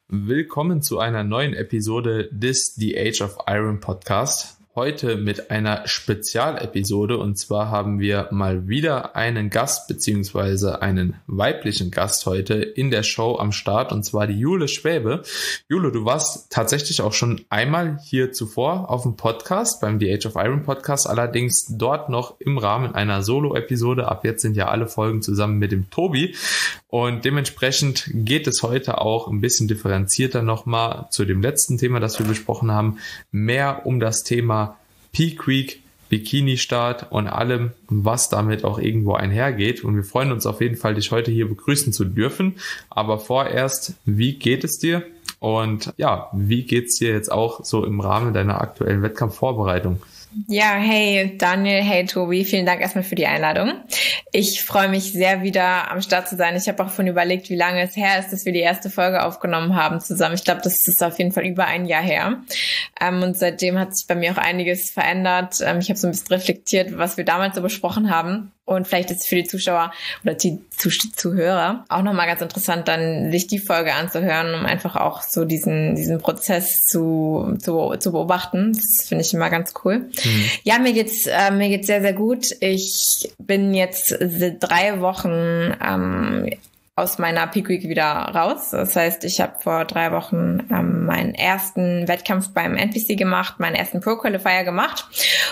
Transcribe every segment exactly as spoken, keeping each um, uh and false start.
Willkommen zu einer neuen Episode des The Age of Iron Podcast. Heute mit einer Spezialepisode, und zwar haben wir mal wieder einen Gast beziehungsweise einen weiblichen Gast heute in der Show am Start, und zwar die Jule Schwäbe. Jule, du warst tatsächlich auch schon einmal hier zuvor auf dem Podcast, beim The Age of Iron Podcast, allerdings dort noch im Rahmen einer Solo-Episode. Ab jetzt sind ja alle Folgen zusammen mit dem Tobi, und dementsprechend geht es heute auch ein bisschen differenzierter nochmal zu dem letzten Thema, das wir besprochen haben, mehr um das Thema Peak Week, Bikini-Start und allem, was damit auch irgendwo einhergeht. Und wir freuen uns auf jeden Fall, dich heute hier begrüßen zu dürfen. Aber vorerst, wie geht es dir? Und ja, wie geht's dir jetzt auch so im Rahmen deiner aktuellen Wettkampfvorbereitung? Ja, hey Daniel, hey Tobi, vielen Dank erstmal für die Einladung. Ich freue mich sehr, wieder am Start zu sein. Ich habe auch von überlegt, wie lange es her ist, dass wir die erste Folge aufgenommen haben zusammen. Ich glaube, das ist auf jeden Fall über ein Jahr her. Ähm, und seitdem hat sich bei mir auch einiges verändert. Ähm, ich habe so ein bisschen reflektiert, was wir damals so besprochen haben. Und vielleicht ist es für die Zuschauer oder die Zuhörer auch nochmal ganz interessant, dann sich die Folge anzuhören, um einfach auch so diesen diesen Prozess zu zu, zu beobachten. Das finde ich immer ganz cool. Mhm. Ja, mir geht's äh, mir geht's sehr, sehr gut. Ich bin jetzt drei Wochen ähm, aus meiner Peak Week wieder raus. Das heißt, ich habe vor drei Wochen ähm, meinen ersten Wettkampf beim N P C gemacht, meinen ersten Pro Qualifier gemacht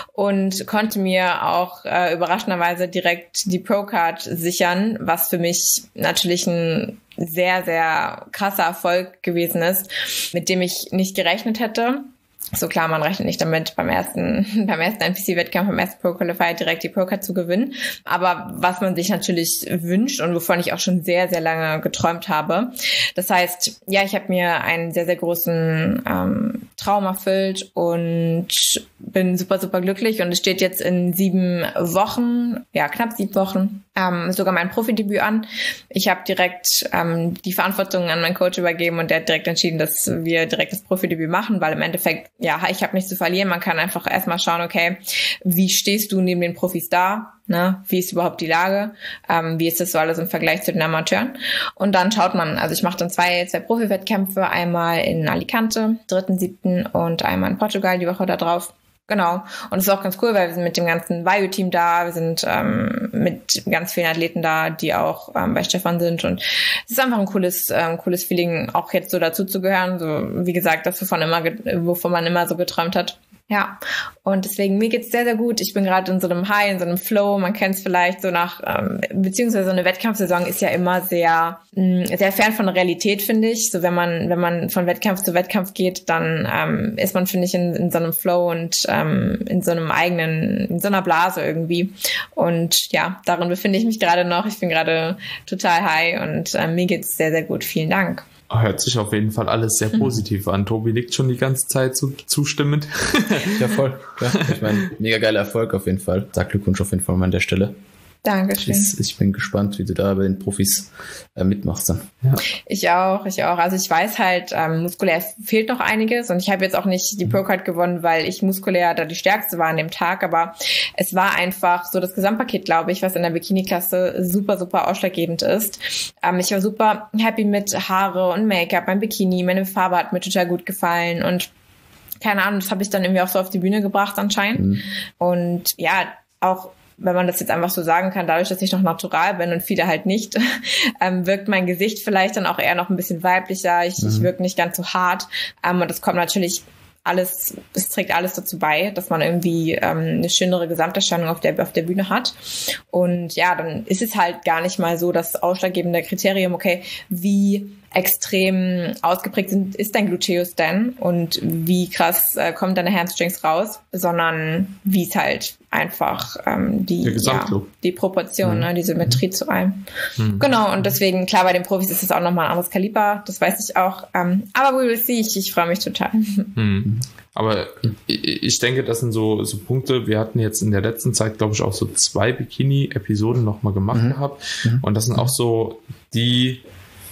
und konnte mir auch äh, überraschenderweise direkt die Pro Card sichern, was für mich natürlich ein sehr, sehr krasser Erfolg gewesen ist, mit dem ich nicht gerechnet hätte. So klar, man rechnet nicht damit, beim ersten, beim ersten N P C-Wettkampf, beim ersten Pro Qualifier direkt die Pro-Card zu gewinnen. Aber was man sich natürlich wünscht und wovon ich auch schon sehr, sehr lange geträumt habe. Das heißt, ja, ich habe mir einen sehr, sehr großen ähm, Traum erfüllt und bin super, super glücklich. Und es steht jetzt in sieben Wochen, ja, knapp sieben Wochen, ähm, sogar mein Profidebüt an. Ich habe direkt ähm, die Verantwortung an meinen Coach übergeben und der hat direkt entschieden, dass wir direkt das Profidebüt machen, weil im Endeffekt, ja, ich habe nichts zu verlieren. Man kann einfach erstmal schauen, okay, wie stehst du neben den Profis da? Ne? Wie ist überhaupt die Lage? Ähm, wie ist das so alles im Vergleich zu den Amateuren? Und dann schaut man, also ich mache dann zwei, zwei Profi-Wettkämpfe, einmal in Alicante, dritten, siebten und einmal in Portugal die Woche da drauf. Genau. Und es ist auch ganz cool, weil wir sind mit dem ganzen Vayu-Team da, wir sind ähm, mit ganz vielen Athleten da, die auch ähm, bei Stefan sind, und es ist einfach ein cooles, ähm, cooles Feeling, auch jetzt so dazu zu gehören. So, wie gesagt, das, wovon immer, wovon man immer so geträumt hat. Ja, und deswegen, mir geht's sehr, sehr gut. Ich bin gerade in so einem High, in so einem Flow. Man kennt es vielleicht so nach, ähm, beziehungsweise so eine Wettkampfsaison ist ja immer sehr, mh, sehr fern von der Realität, finde ich. So wenn man, wenn man von Wettkampf zu Wettkampf geht, dann ähm, ist man, finde ich, in, in so einem Flow und ähm, in so einem eigenen, in so einer Blase irgendwie. Und ja, darin befinde ich mich gerade noch. Ich bin gerade total high und äh, mir geht's sehr, sehr gut. Vielen Dank. Hört sich auf jeden Fall alles sehr positiv an. Tobi nickt schon die ganze Zeit so zustimmend. Ja, voll. Ja, ich meine, mega geiler Erfolg auf jeden Fall. Sag Glückwunsch auf jeden Fall mal an der Stelle. Dankeschön. Ich, ich bin gespannt, wie du da bei den Profis äh, mitmachst dann. Ja. Ich auch, ich auch. Also ich weiß halt, ähm, muskulär fehlt noch einiges, und ich habe jetzt auch nicht die Pro-Card gewonnen, weil ich muskulär da die Stärkste war an dem Tag, aber es war einfach so das Gesamtpaket, glaube ich, was in der Bikini-Klasse super, super ausschlaggebend ist. Ähm, ich war super happy mit Haare und Make-up, mein Bikini, meine Farbe hat mir total gut gefallen, und keine Ahnung, das habe ich dann irgendwie auch so auf die Bühne gebracht anscheinend. Mhm. Und ja, auch wenn man das jetzt einfach so sagen kann, dadurch, dass ich noch natural bin und viele halt nicht, ähm, wirkt mein Gesicht vielleicht dann auch eher noch ein bisschen weiblicher. Ich, mhm. ich wirke nicht ganz so hart. Ähm, und das kommt natürlich alles, es trägt alles dazu bei, dass man irgendwie ähm, eine schönere Gesamterscheinung auf der, auf der Bühne hat. Und ja, dann ist es halt gar nicht mal so das ausschlaggebende Kriterium, okay, wie extrem ausgeprägt sind, ist dein Gluteus denn und wie krass äh, kommen deine Hamstrings raus, sondern wie es halt einfach ähm, die, ja, die Proportion, mhm. ne, die Symmetrie mhm. zu einem. Mhm. Genau, und deswegen, klar, bei den Profis ist es auch nochmal ein anderes Kaliber, das weiß ich auch. Ähm, aber we will see, ich, ich freue mich total. Mhm. Aber ich denke, das sind so, so Punkte, wir hatten jetzt in der letzten Zeit, glaube ich, auch so zwei Bikini-Episoden nochmal gemacht mhm. gehabt. Mhm. Und das sind auch so die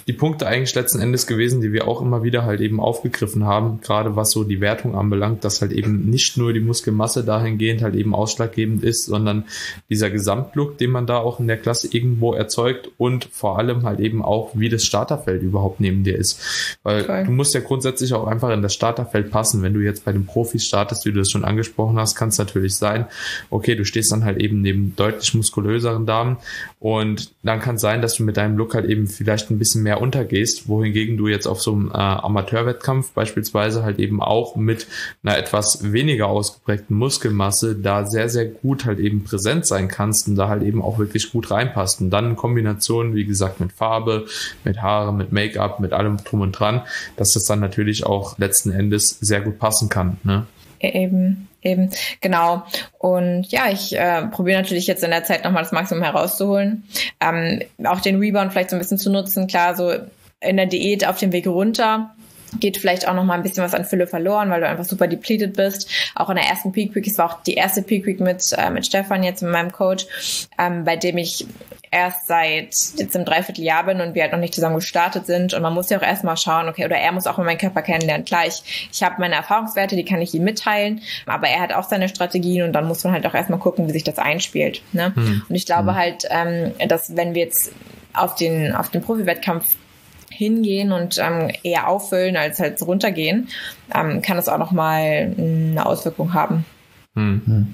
die Punkte eigentlich letzten Endes gewesen, die wir auch immer wieder halt eben aufgegriffen haben, gerade was so die Wertung anbelangt, dass halt eben nicht nur die Muskelmasse dahingehend halt eben ausschlaggebend ist, sondern dieser Gesamtlook, den man da auch in der Klasse irgendwo erzeugt und vor allem halt eben auch, wie das Starterfeld überhaupt neben dir ist. Weil okay. du musst ja grundsätzlich auch einfach in das Starterfeld passen. Wenn du jetzt bei den Profis startest, wie du das schon angesprochen hast, kann es natürlich sein, okay, du stehst dann halt eben neben deutlich muskulöseren Damen und dann kann es sein, dass du mit deinem Look halt eben vielleicht ein bisschen mehr untergehst, wohingegen du jetzt auf so einem äh, Amateurwettkampf beispielsweise halt eben auch mit einer etwas weniger ausgeprägten Muskelmasse da sehr, sehr gut halt eben präsent sein kannst und da halt eben auch wirklich gut reinpasst. Und dann in Kombination, wie gesagt, mit Farbe, mit Haare, mit Make-up, mit allem drum und dran, dass das dann natürlich auch letzten Endes sehr gut passen kann, ne? Eben, eben, genau. Und ja, ich äh, probiere natürlich jetzt in der Zeit nochmal das Maximum herauszuholen. Ähm, auch den Rebound vielleicht so ein bisschen zu nutzen. Klar, so in der Diät auf dem Weg runter geht vielleicht auch noch mal ein bisschen was an Fülle verloren, weil du einfach super depleted bist. Auch in der ersten Peak Week, es war auch die erste Peak Week mit, äh, mit Stefan jetzt, mit meinem Coach, ähm, bei dem ich erst seit jetzt im Dreivierteljahr bin und wir halt noch nicht zusammen gestartet sind. Und man muss ja auch erstmal schauen, okay, oder er muss auch mal meinen Körper kennenlernen. Klar, ich, ich habe meine Erfahrungswerte, die kann ich ihm mitteilen, aber er hat auch seine Strategien und dann muss man halt auch erstmal gucken, wie sich das einspielt. Ne? Mhm. Und ich glaube mhm. halt, ähm, dass wenn wir jetzt auf den, auf den Profi-Wettkampf hingehen und ähm, eher auffüllen als halt runtergehen, ähm, kann es auch nochmal eine Auswirkung haben. Hm.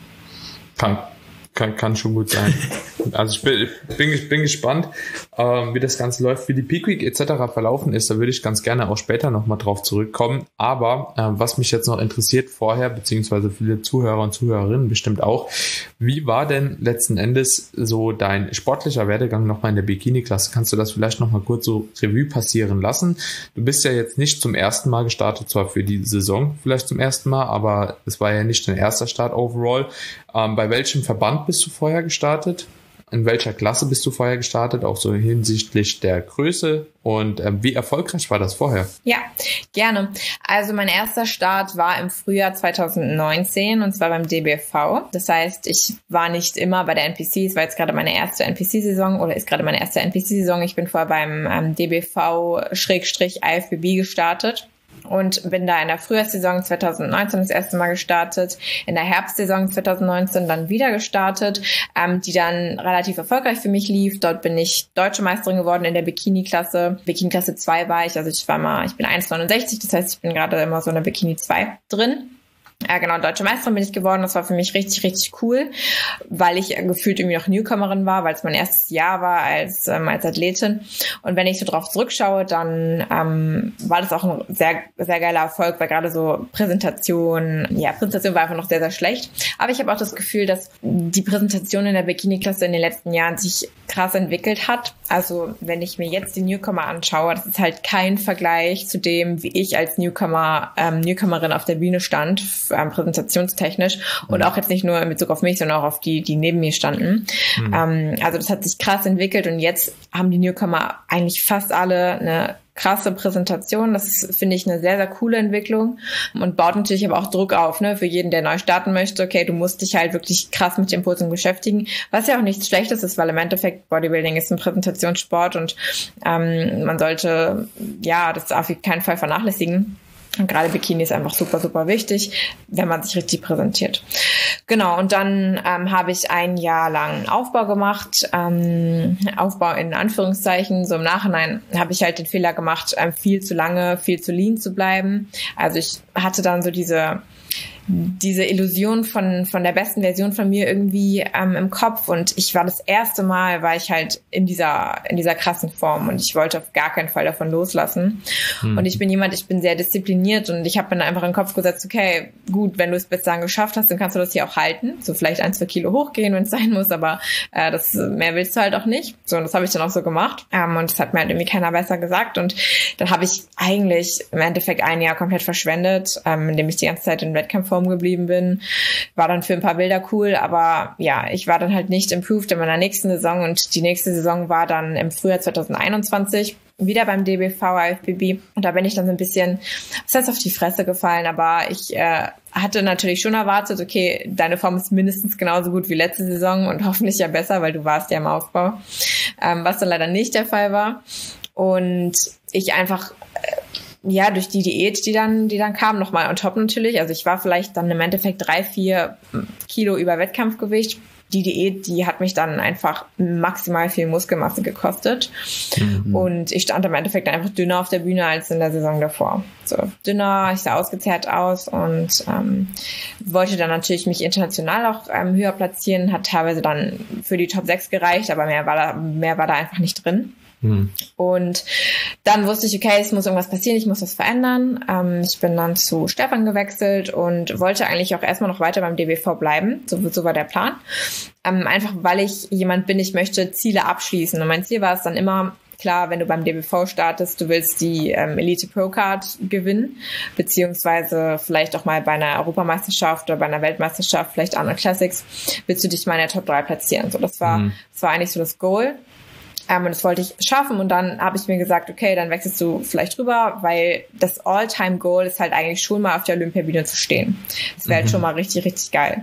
Kann, kann, kann schon gut sein. Also ich bin, bin, ich bin gespannt, ähm, wie das Ganze läuft, wie die Peak Week et cetera verlaufen ist. Da würde ich ganz gerne auch später nochmal drauf zurückkommen. Aber äh, was mich jetzt noch interessiert vorher, beziehungsweise viele Zuhörer und Zuhörerinnen bestimmt auch, wie war denn letzten Endes so dein sportlicher Werdegang nochmal in der Bikini-Klasse? Kannst du das vielleicht nochmal kurz so Revue passieren lassen? Du bist ja jetzt nicht zum ersten Mal gestartet, zwar für die Saison vielleicht zum ersten Mal, aber es war ja nicht dein erster Start overall. Ähm, bei welchem Verband bist du vorher gestartet? In welcher Klasse bist du vorher gestartet, auch so hinsichtlich der Größe und ähm, wie erfolgreich war das vorher? Ja, gerne. Also mein erster Start war im Frühjahr zwanzig neunzehn und zwar beim D B V. Das heißt, ich war nicht immer bei der N P C, es war jetzt gerade meine erste N P C-Saison oder ist gerade meine erste N P C-Saison. Ich bin vorher beim ähm, D B V-I F B B gestartet. Und bin da in der Frühjahrssaison zwanzig neunzehn das erste Mal gestartet, in der Herbstsaison zwanzig neunzehn dann wieder gestartet, ähm, die dann relativ erfolgreich für mich lief. Dort bin ich Deutsche Meisterin geworden in der Bikini-Klasse. Bikini-Klasse zwei war ich, also ich war mal, ich bin eins Komma neunundsechzig, das heißt, ich bin gerade immer so in der Bikini zwei drin. Ja, genau, Deutsche Meisterin bin ich geworden. Das war für mich richtig, richtig cool, weil ich gefühlt irgendwie noch Newcomerin war, weil es mein erstes Jahr war als ähm, als Athletin. Und wenn ich so drauf zurückschaue, dann ähm, war das auch ein sehr, sehr geiler Erfolg, weil gerade so Präsentation, ja, Präsentation war einfach noch sehr, sehr schlecht. Aber ich habe auch das Gefühl, dass die Präsentation in der Bikini-Klasse in den letzten Jahren sich krass entwickelt hat. Also wenn ich mir jetzt die Newcomer anschaue, das ist halt kein Vergleich zu dem, wie ich als Newcomer, ähm, Newcomerin auf der Bühne stand, ähm, präsentationstechnisch und auch jetzt nicht nur in Bezug auf mich, sondern auch auf die, die neben mir standen. Mhm. Ähm, also das hat sich krass entwickelt und jetzt haben die Newcomer eigentlich fast alle eine krasse Präsentation. Das ist, finde ich, eine sehr, sehr coole Entwicklung und baut natürlich aber auch Druck auf, ne, für jeden, der neu starten möchte. Okay, du musst dich halt wirklich krass mit dem Posing beschäftigen, was ja auch nichts Schlechtes ist, weil im Endeffekt Bodybuilding ist ein Präsentationssport und ähm, man sollte, ja, das auf keinen Fall vernachlässigen. Und gerade Bikini ist einfach super, super wichtig, wenn man sich richtig präsentiert. Genau, und dann ähm, habe ich ein Jahr lang Aufbau gemacht. Ähm, Aufbau in Anführungszeichen. So im Nachhinein habe ich halt den Fehler gemacht, ähm, viel zu lange, viel zu lean zu bleiben. Also ich hatte dann so diese diese Illusion von von der besten Version von mir irgendwie ähm, im Kopf und ich war das erste Mal, war ich halt in dieser in dieser krassen Form und ich wollte auf gar keinen Fall davon loslassen. Hm. Und ich bin jemand, ich bin sehr diszipliniert und ich habe mir einfach in den Kopf gesetzt, okay, gut, wenn du es bislang geschafft hast, dann kannst du das hier auch halten. So vielleicht ein, zwei Kilo hochgehen, wenn es sein muss, aber äh, das mehr willst du halt auch nicht. So, und das habe ich dann auch so gemacht. Ähm, und das hat mir halt irgendwie keiner besser gesagt. Und dann habe ich eigentlich im Endeffekt ein Jahr komplett verschwendet, ähm, indem ich die ganze Zeit in Wettkampfform geblieben bin. War dann für ein paar Bilder cool, aber ja, ich war dann halt nicht improved in meiner nächsten Saison und die nächste Saison war dann im Frühjahr zwanzig einundzwanzig wieder beim D B V I F B B und da bin ich dann so ein bisschen, das heißt auf die Fresse gefallen, aber ich äh, hatte natürlich schon erwartet, okay, deine Form ist mindestens genauso gut wie letzte Saison und hoffentlich ja besser, weil du warst ja im Aufbau, ähm, was dann leider nicht der Fall war. Und ich einfach, ja, durch die Diät, die dann, die dann kam, nochmal on top natürlich. Also ich war vielleicht dann im Endeffekt drei, vier Kilo über Wettkampfgewicht. Die Diät, die hat mich dann einfach maximal viel Muskelmasse gekostet. Mhm. Und ich stand im Endeffekt einfach dünner auf der Bühne als in der Saison davor. So dünner, ich sah ausgezehrt aus und ähm, wollte dann natürlich mich international auch ähm, höher platzieren. Hat teilweise dann für die Top sechs gereicht, aber mehr war da, mehr war da einfach nicht drin. Hm. Und dann wusste ich, okay, es muss irgendwas passieren, ich muss was verändern. Ähm, ich bin dann zu Stefan gewechselt und wollte eigentlich auch erstmal noch weiter beim D B V bleiben. So, so war der Plan. Ähm, einfach, weil ich jemand bin, ich möchte Ziele abschließen. Und mein Ziel war es dann immer, klar, wenn du beim D B V startest, du willst die ähm, Elite Pro Card gewinnen, beziehungsweise vielleicht auch mal bei einer Europameisterschaft oder bei einer Weltmeisterschaft, vielleicht Arnold Classics, willst du dich mal in der Top drei platzieren. So, das war, hm. das war eigentlich so das Goal. Ähm, und das wollte ich schaffen und dann habe ich mir gesagt, okay, dann wechselst du vielleicht rüber, weil das All-Time-Goal ist halt eigentlich schon mal auf der Olympiabühne zu stehen. Das wäre mhm. halt schon mal richtig, richtig geil.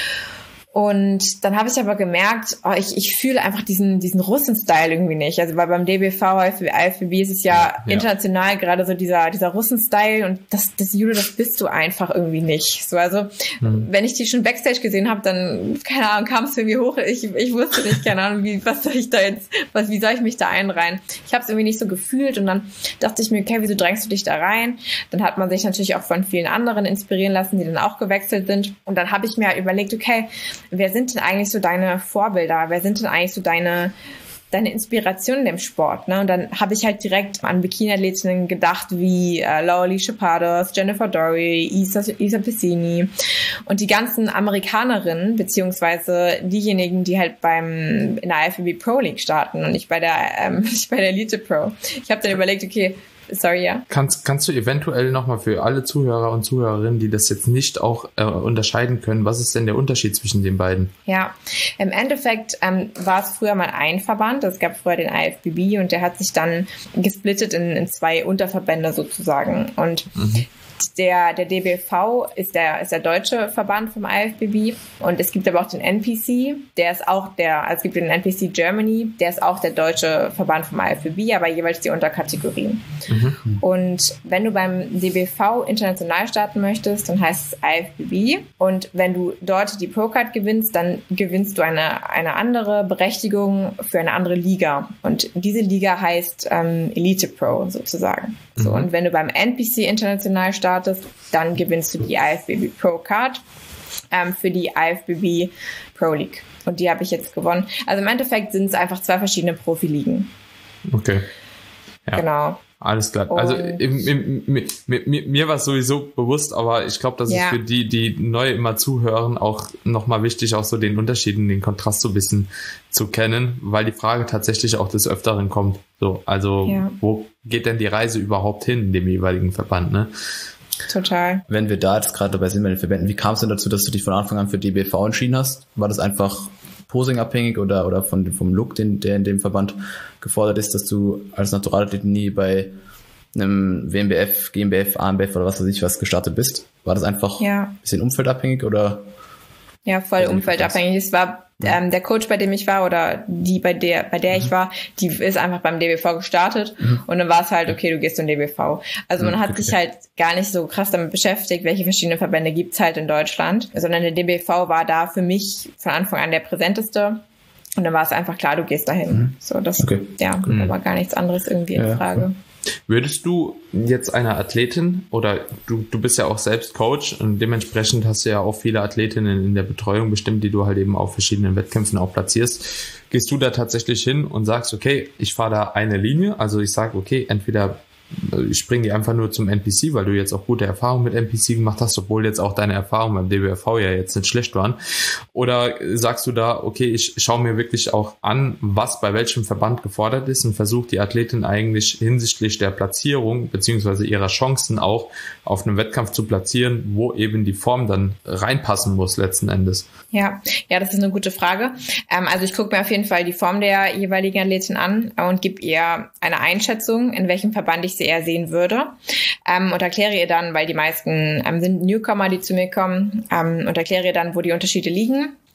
Und dann habe ich aber gemerkt, oh, ich, ich fühle einfach diesen diesen Russen-Style irgendwie nicht. Also weil beim D B V, I F B B ist es ja, ja. international gerade so dieser dieser Russen-Style und das das Judo, das bist du einfach irgendwie nicht. So also mhm. wenn ich die schon Backstage gesehen habe, dann keine Ahnung, kam es irgendwie hoch. Ich ich wusste nicht, keine Ahnung, wie was soll ich da jetzt, was wie soll ich mich da einreihen? Ich habe es irgendwie nicht so gefühlt und dann dachte ich mir, okay, wieso drängst du dich da rein? Dann hat man sich natürlich auch von vielen anderen inspirieren lassen, die dann auch gewechselt sind und dann habe ich mir überlegt, okay, wer sind denn eigentlich so deine Vorbilder? Wer sind denn eigentlich so deine deine Inspiration in dem Sport? Ne? Und dann habe ich halt direkt an Bikini-Athletinnen gedacht, wie äh, Laura Chapados, Jennifer Dory, Isa, Isa Pessini und die ganzen Amerikanerinnen, beziehungsweise diejenigen, die halt beim in der I F B B Pro League starten und nicht bei der ähm, nicht bei der Elite Pro. Ich habe dann überlegt, okay, sorry, ja. Kannst, kannst du eventuell nochmal für alle Zuhörer und Zuhörerinnen, die das jetzt nicht auch äh, unterscheiden können, was ist denn der Unterschied zwischen den beiden? Ja, im Endeffekt ähm, war es früher mal ein Verband. Es gab früher den I F B B und der hat sich dann gesplittet in, in zwei Unterverbände sozusagen. Und mhm. Der, der D B V ist der, ist der deutsche Verband vom I F B B und es gibt aber auch den N P C, der ist auch der, also es gibt den N P C Germany, der ist auch der deutsche Verband vom I F B B, aber jeweils die Unterkategorien. Mhm. Und wenn du beim D B V international starten möchtest, dann heißt es I F B B und wenn du dort die Pro-Card gewinnst, dann gewinnst du eine, eine andere Berechtigung für eine andere Liga und diese Liga heißt ähm, Elite Pro sozusagen. Mhm. So, und wenn du beim N P C international startest, dann gewinnst du die I F B B Pro Card ähm, für die I F B B Pro League. Und die habe ich jetzt gewonnen. Also im Endeffekt sind es einfach zwei verschiedene Profiligen. Okay. Ja. Genau. Alles klar. Und also im, im, im, mir, mir war es sowieso bewusst, aber ich glaube, das ja. ist für die, die neu immer zuhören, auch nochmal wichtig, auch so den Unterschied und den Kontrast so ein bisschen zu kennen, weil die Frage tatsächlich auch des Öfteren kommt. So, also ja. wo geht denn die Reise überhaupt hin in dem jeweiligen Verband, ne? Total. Wenn wir da jetzt gerade dabei sind bei den Verbänden, wie kam es denn dazu, dass du dich von Anfang an für D B V entschieden hast? War das einfach posing-abhängig oder, oder von, vom Look, den, der in dem Verband gefordert ist, dass du als Naturalathlet nie bei einem W M B F, G m B F, A M B F oder was weiß ich was gestartet bist? War das einfach ja. ein bisschen umfeldabhängig oder? Ja, voll umfeldabhängig. Es war ähm, der Coach, bei dem ich war oder die, bei der bei der mhm. ich war, die ist einfach beim D B V gestartet mhm. und dann war es halt, okay, du gehst zum D B V. Also man mhm, hat okay. sich halt gar nicht so krass damit beschäftigt, welche verschiedenen Verbände gibt's halt in Deutschland, sondern der D B V war da für mich von Anfang an der präsenteste und dann war es einfach klar, du gehst dahin. Mhm. So, das, okay. ja, kommt mhm. aber gar nichts anderes irgendwie in Frage. Ja. Würdest du jetzt einer Athletin oder du, du bist ja auch selbst Coach und dementsprechend hast du ja auch viele Athletinnen in der Betreuung bestimmt, die du halt eben auf verschiedenen Wettkämpfen auch platzierst. Gehst du da tatsächlich hin und sagst, okay, ich fahre da eine Linie, also ich sage, okay, entweder ich springe die einfach nur zum N P C, weil du jetzt auch gute Erfahrungen mit N P C gemacht hast, obwohl jetzt auch deine Erfahrungen beim D B V ja jetzt nicht schlecht waren. Oder sagst du da, okay, ich schaue mir wirklich auch an, was bei welchem Verband gefordert ist und versuche die Athletin eigentlich hinsichtlich der Platzierung beziehungsweise ihrer Chancen auch auf einem Wettkampf zu platzieren, wo eben die Form dann reinpassen muss letzten Endes? Ja, ja, das ist eine gute Frage. Ähm, also ich gucke mir auf jeden Fall die Form der jeweiligen Athletin an und gebe ihr eine Einschätzung, in welchem Verband ich sie eher sehen würde ähm, und erkläre ihr dann, weil die meisten ähm, sind Newcomer, die zu mir kommen, ähm, und erkläre ihr dann, wo die Unterschiede liegen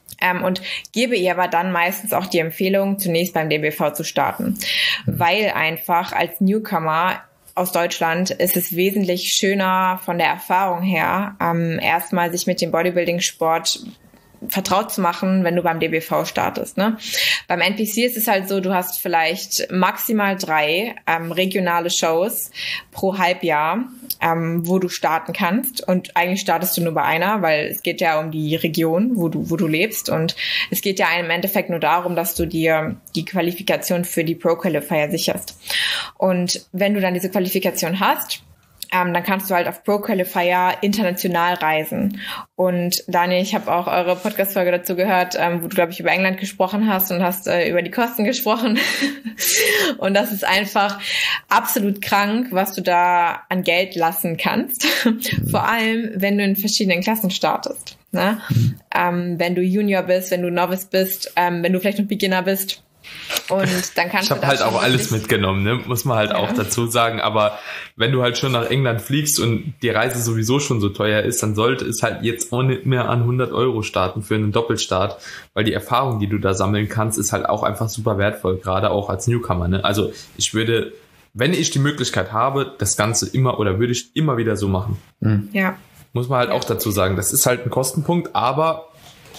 Ähm, und gebe ihr aber dann meistens auch die Empfehlung, zunächst beim D B V zu starten. Mhm. Weil einfach als Newcomer aus Deutschland ist es wesentlich schöner von der Erfahrung her, ähm, erstmal sich mit dem Bodybuilding-Sport vertraut zu machen, wenn du beim D B V startest. Ne? Beim N P C ist es halt so, du hast vielleicht maximal drei ähm, regionale Shows pro Halbjahr, ähm, wo du starten kannst. Und eigentlich startest du nur bei einer, weil es geht ja um die Region, wo du, wo du lebst. Und es geht ja im Endeffekt nur darum, dass du dir die Qualifikation für die Pro Qualifier sicherst. Und wenn du dann diese Qualifikation hast, Ähm, dann kannst du halt auf Pro Qualifier international reisen. Und Daniel, ich habe auch eure Podcast-Folge dazu gehört, ähm, wo du, glaube ich, über England gesprochen hast und hast äh, über die Kosten gesprochen. Und das ist einfach absolut krank, was du da an Geld lassen kannst. Vor allem, wenn du in verschiedenen Klassen startest. Ne? Mhm. Ähm, wenn du Junior bist, wenn du Novice bist, ähm, wenn du vielleicht noch Beginner bist. Und dann kannst ich habe halt auch alles mitgenommen, ne? Muss man halt ja. auch dazu sagen. Aber wenn du halt schon nach England fliegst und die Reise sowieso schon so teuer ist, dann sollte es halt jetzt auch nicht mehr an hundert Euro starten für einen Doppelstart, weil die Erfahrung, die du da sammeln kannst, ist halt auch einfach super wertvoll, gerade auch als Newcomer. Ne? Also ich würde, wenn ich die Möglichkeit habe, das Ganze immer oder würde ich immer wieder so machen. Mhm. Ja. Muss man halt auch dazu sagen. Das ist halt ein Kostenpunkt, aber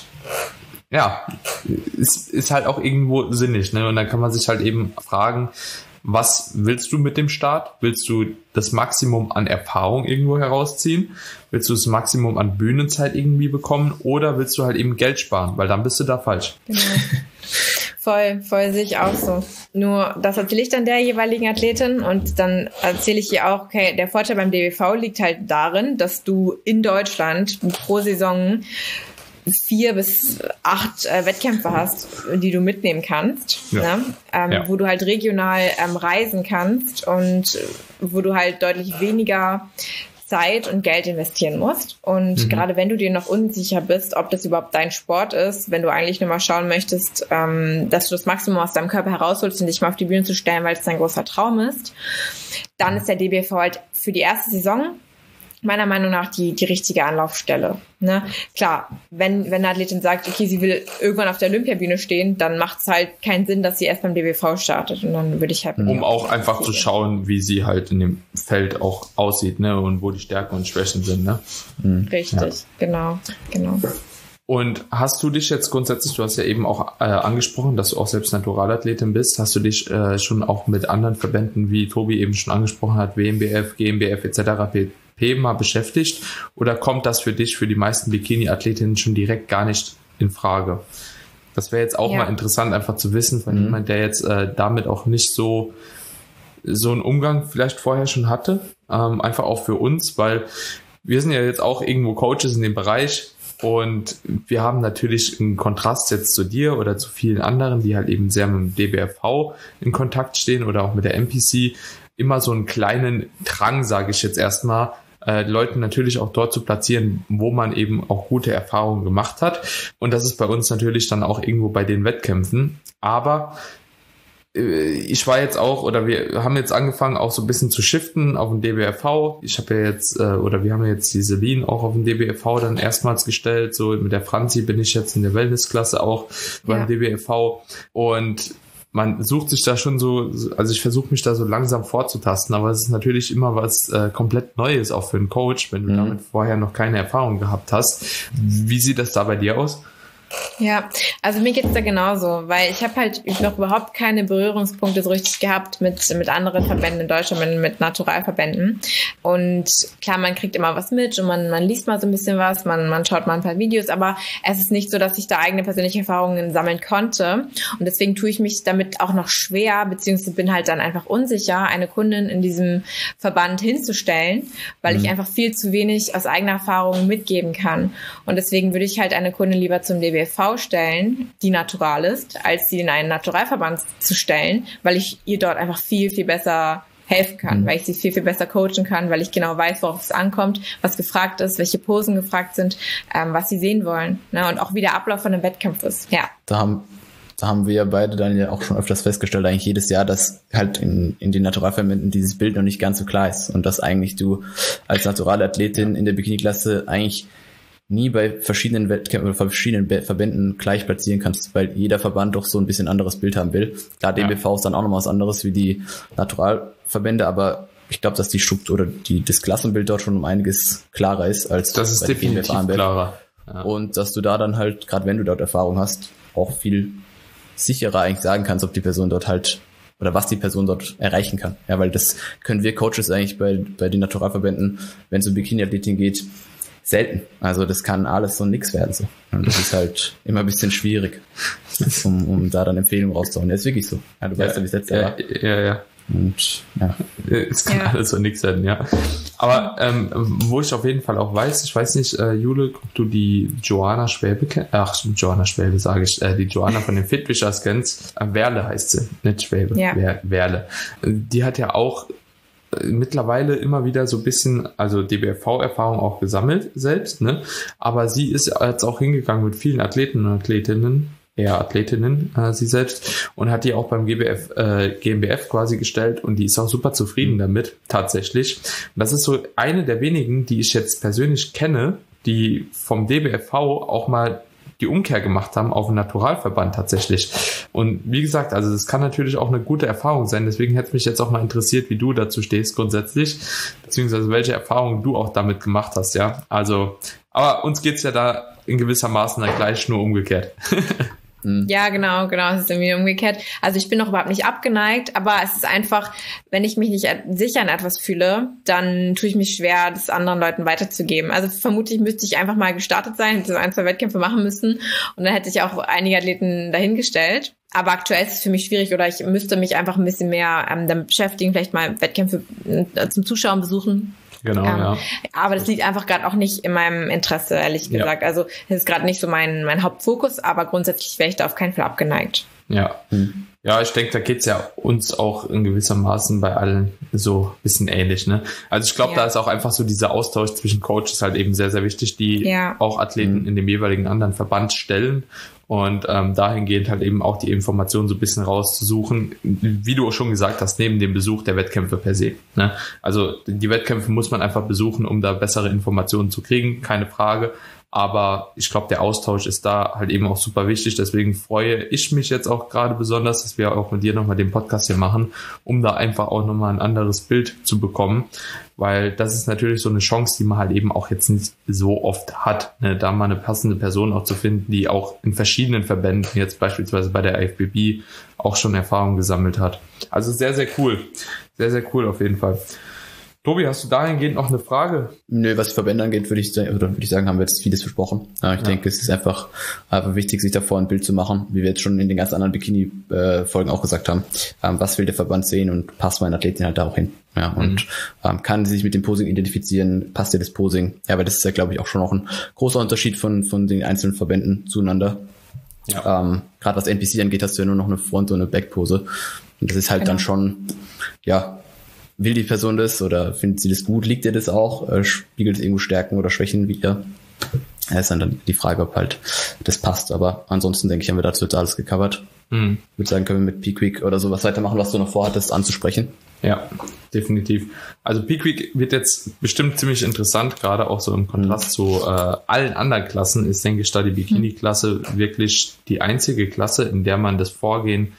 ja, ist, ist halt auch irgendwo sinnig, ne? Und dann kann man sich halt eben fragen, was willst du mit dem Start? Willst du das Maximum an Erfahrung irgendwo herausziehen? Willst du das Maximum an Bühnenzeit irgendwie bekommen? Oder willst du halt eben Geld sparen? Weil dann bist du da falsch. Genau. Voll, voll sehe ich auch so. Nur das erzähle ich dann der jeweiligen Athletin und dann erzähle ich ihr auch, okay, der Vorteil beim D B V liegt halt darin, dass du in Deutschland pro Saison vier bis acht äh, Wettkämpfe hast, die du mitnehmen kannst, ja. Ne? Ähm, ja. wo du halt regional ähm, reisen kannst und wo du halt deutlich weniger Zeit und Geld investieren musst. Und mhm. gerade wenn du dir noch unsicher bist, ob das überhaupt dein Sport ist, wenn du eigentlich nur mal schauen möchtest, ähm, dass du das Maximum aus deinem Körper herausholst und dich mal auf die Bühne zu stellen, weil es dein großer Traum ist, dann ist der D B V halt für die erste Saison meiner Meinung nach die die richtige Anlaufstelle. Ne? Klar, wenn wenn eine Athletin sagt, okay, sie will irgendwann auf der Olympiabühne stehen, dann macht es halt keinen Sinn, dass sie erst beim D B V startet. Und dann würde ich halt... Um auch einfach zu schauen, wie sie halt in dem Feld auch aussieht, ne? Und wo die Stärken und Schwächen sind. Ne? Richtig, ja. genau, genau. Und hast du dich jetzt grundsätzlich, du hast ja eben auch äh, angesprochen, dass du auch selbst Naturalathletin bist, hast du dich äh, schon auch mit anderen Verbänden, wie Tobi eben schon angesprochen hat, W M B F, G M B F et cetera pp. mal beschäftigt? Oder kommt das für dich, für die meisten Bikini-Athletinnen schon direkt gar nicht in Frage? Das wäre jetzt auch ja. mal interessant, einfach zu wissen von mhm. jemand, der jetzt äh, damit auch nicht so so einen Umgang vielleicht vorher schon hatte. Ähm, einfach auch für uns, weil wir sind ja jetzt auch irgendwo Coaches in dem Bereich und wir haben natürlich einen Kontrast jetzt zu dir oder zu vielen anderen, die halt eben sehr mit dem D B R V in Kontakt stehen oder auch mit der N P C, immer so einen kleinen Drang, sage ich jetzt erstmal, äh, Leuten natürlich auch dort zu platzieren, wo man eben auch gute Erfahrungen gemacht hat. Und das ist bei uns natürlich dann auch irgendwo bei den Wettkämpfen. Aber äh, ich war jetzt auch, oder wir haben jetzt angefangen auch so ein bisschen zu shiften auf den D B R V. Ich habe ja jetzt, äh, oder wir haben ja jetzt die Celine auch auf den D B R V dann erstmals gestellt. So mit der Franzi bin ich jetzt in der Wellnessklasse auch beim ja. D B R V. Und man sucht sich da schon so, also ich versuche mich da so langsam vorzutasten, aber es ist natürlich immer was äh, komplett Neues auch für einen Coach, wenn du mhm. damit vorher noch keine Erfahrung gehabt hast. Wie sieht das da bei dir aus? Ja, also mir geht's da genauso, weil ich habe halt noch überhaupt keine Berührungspunkte so richtig gehabt mit mit anderen Verbänden in Deutschland, mit, mit Naturalverbänden. Und klar, man kriegt immer was mit und man man liest mal so ein bisschen was, man man schaut mal ein paar Videos, aber es ist nicht so, dass ich da eigene persönliche Erfahrungen sammeln konnte. Und deswegen tue ich mich damit auch noch schwer, beziehungsweise bin halt dann einfach unsicher, eine Kundin in diesem Verband hinzustellen, weil mhm. ich einfach viel zu wenig aus eigener Erfahrung mitgeben kann. Und deswegen würde ich halt eine Kundin lieber zum D B V stellen, die natural ist, als sie in einen Naturalverband zu stellen, weil ich ihr dort einfach viel, viel besser helfen kann, mhm. weil ich sie viel, viel besser coachen kann, weil ich genau weiß, worauf es ankommt, was gefragt ist, welche Posen gefragt sind, ähm, was sie sehen wollen, ne? Und auch wie der Ablauf von einem Wettkampf ist. Ja. Da haben, da haben wir ja beide dann ja auch schon öfters festgestellt, eigentlich jedes Jahr, dass halt in, in den Naturalverbänden dieses Bild noch nicht ganz so klar ist und dass eigentlich du als Naturalathletin in der Bikini-Klasse eigentlich nie bei verschiedenen Wettkämpfen oder verschiedenen Verbänden gleich platzieren kannst, weil jeder Verband doch so ein bisschen anderes Bild haben will. Klar, D B V ja. ist dann auch nochmal was anderes wie die Naturalverbände, aber ich glaube, dass die Struktur oder die, das Klassenbild dort schon um einiges klarer ist als das ist definitiv klarer. Ja. Und dass du da dann halt, gerade wenn du dort Erfahrung hast, auch viel sicherer eigentlich sagen kannst, ob die Person dort halt oder was die Person dort erreichen kann. Ja, weil das können wir Coaches eigentlich bei, bei den Naturalverbänden, wenn es um Bikini-Athletin geht, selten. Also das kann alles und nix werden. So. Und das ist halt immer ein bisschen schwierig, um, um da dann Empfehlungen rauszuhauen. Das ist wirklich so. Ja, du ja, weißt ja, wie es letztes Jahr war. Ja, ja. Und ja. Es kann ja. alles und nichts werden, ja. Aber ähm, wo ich auf jeden Fall auch weiß, ich weiß nicht, äh, Jule, ob du die Joanna Schwäbe kennst. Ach, Joanna Schwäbe sage ich. Äh, die Joanna von den Fitwishers kennst. Äh, Werle heißt sie, nicht Schwäbe. Ja. Wer, Werle. Die hat ja auch mittlerweile immer wieder so ein bisschen, also D B F V-Erfahrung auch gesammelt selbst, ne? Aber sie ist jetzt auch hingegangen mit vielen Athleten und Athletinnen, eher Athletinnen, äh, sie selbst, und hat die auch beim G B F, äh, G M B F quasi gestellt und die ist auch super zufrieden damit, tatsächlich. Und das ist so eine der wenigen, die ich jetzt persönlich kenne, die vom D B F V auch mal die Umkehr gemacht haben auf einen Naturalverband tatsächlich. Und wie gesagt, also das kann natürlich auch eine gute Erfahrung sein. Deswegen hätte mich jetzt auch mal interessiert, wie du dazu stehst grundsätzlich, beziehungsweise welche Erfahrungen du auch damit gemacht hast, ja. Also, aber uns geht's ja da in gewisser Maßen dann gleich nur umgekehrt. Ja, genau, genau, es ist irgendwie umgekehrt. Also ich bin noch überhaupt nicht abgeneigt, aber es ist einfach, wenn ich mich nicht sicher in etwas fühle, dann tue ich mich schwer, das anderen Leuten weiterzugeben. Also vermutlich müsste ich einfach mal gestartet sein, hätte so ein, zwei Wettkämpfe machen müssen und dann hätte ich auch einige Athleten dahingestellt. Aber aktuell ist es für mich schwierig oder ich müsste mich einfach ein bisschen mehr ähm, damit beschäftigen, vielleicht mal Wettkämpfe äh, zum Zuschauen besuchen. Genau, ähm, ja. Aber das liegt einfach gerade auch nicht in meinem Interesse, ehrlich gesagt. Ja. Also es ist gerade nicht so mein mein Hauptfokus, aber grundsätzlich wäre ich da auf keinen Fall abgeneigt. Ja, hm. ja, ich denke, da geht's ja uns auch in gewissermaßen bei allen so ein bisschen ähnlich, ne? Also ich glaube, ja. da ist auch einfach so dieser Austausch zwischen Coaches halt eben sehr, sehr wichtig, die ja. auch Athleten hm. in dem jeweiligen anderen Verband stellen. Und ähm, dahingehend halt eben auch die Informationen so ein bisschen rauszusuchen, wie du auch schon gesagt hast, neben dem Besuch der Wettkämpfe per se. Ne? Also die Wettkämpfe muss man einfach besuchen, um da bessere Informationen zu kriegen, keine Frage. Aber ich glaube, der Austausch ist da halt eben auch super wichtig. Deswegen freue ich mich jetzt auch gerade besonders, dass wir auch mit dir nochmal den Podcast hier machen, um da einfach auch nochmal ein anderes Bild zu bekommen. Weil das ist natürlich so eine Chance, die man halt eben auch jetzt nicht so oft hat, ne? Da mal eine passende Person auch zu finden, die auch in verschiedenen Verbänden, jetzt beispielsweise bei der I F B B, auch schon Erfahrung gesammelt hat. Also sehr, sehr cool. Sehr, sehr cool auf jeden Fall. Tobi, hast du dahingehend noch eine Frage? Nö, was die Verbände angeht, würde ich, oder würde ich sagen, haben wir jetzt vieles besprochen. Ja, ich ja. denke, es ist einfach, einfach wichtig, sich davor ein Bild zu machen, wie wir jetzt schon in den ganz anderen Bikini-Folgen auch gesagt haben. Ähm, was will der Verband sehen und passt mein Athletin halt da auch hin? Ja, und mhm. ähm, kann sie sich mit dem Posing identifizieren, passt dir das Posing? Ja, aber das ist ja, glaube ich, auch schon noch ein großer Unterschied von, von den einzelnen Verbänden zueinander. Ja. Ähm, gerade was N P C angeht, hast du ja nur noch eine Front- und eine Backpose. Und das ist halt genau. dann schon, ja, will die Person das oder findet sie das gut? Liegt ihr das auch? Äh, spiegelt es irgendwo Stärken oder Schwächen wieder? Ja, ist dann, dann die Frage, ob halt das passt. Aber ansonsten denke ich, haben wir dazu jetzt alles gecovert. Mhm. Ich würde sagen, können wir mit Peak oder sowas weitermachen, was du noch vorhattest anzusprechen. Ja, definitiv. Also Peak Week wird jetzt bestimmt ziemlich interessant, gerade auch so im Kontrast mhm. zu äh, allen anderen Klassen ist, denke ich, da die Bikini-Klasse mhm. wirklich die einzige Klasse, in der man das Vorgehen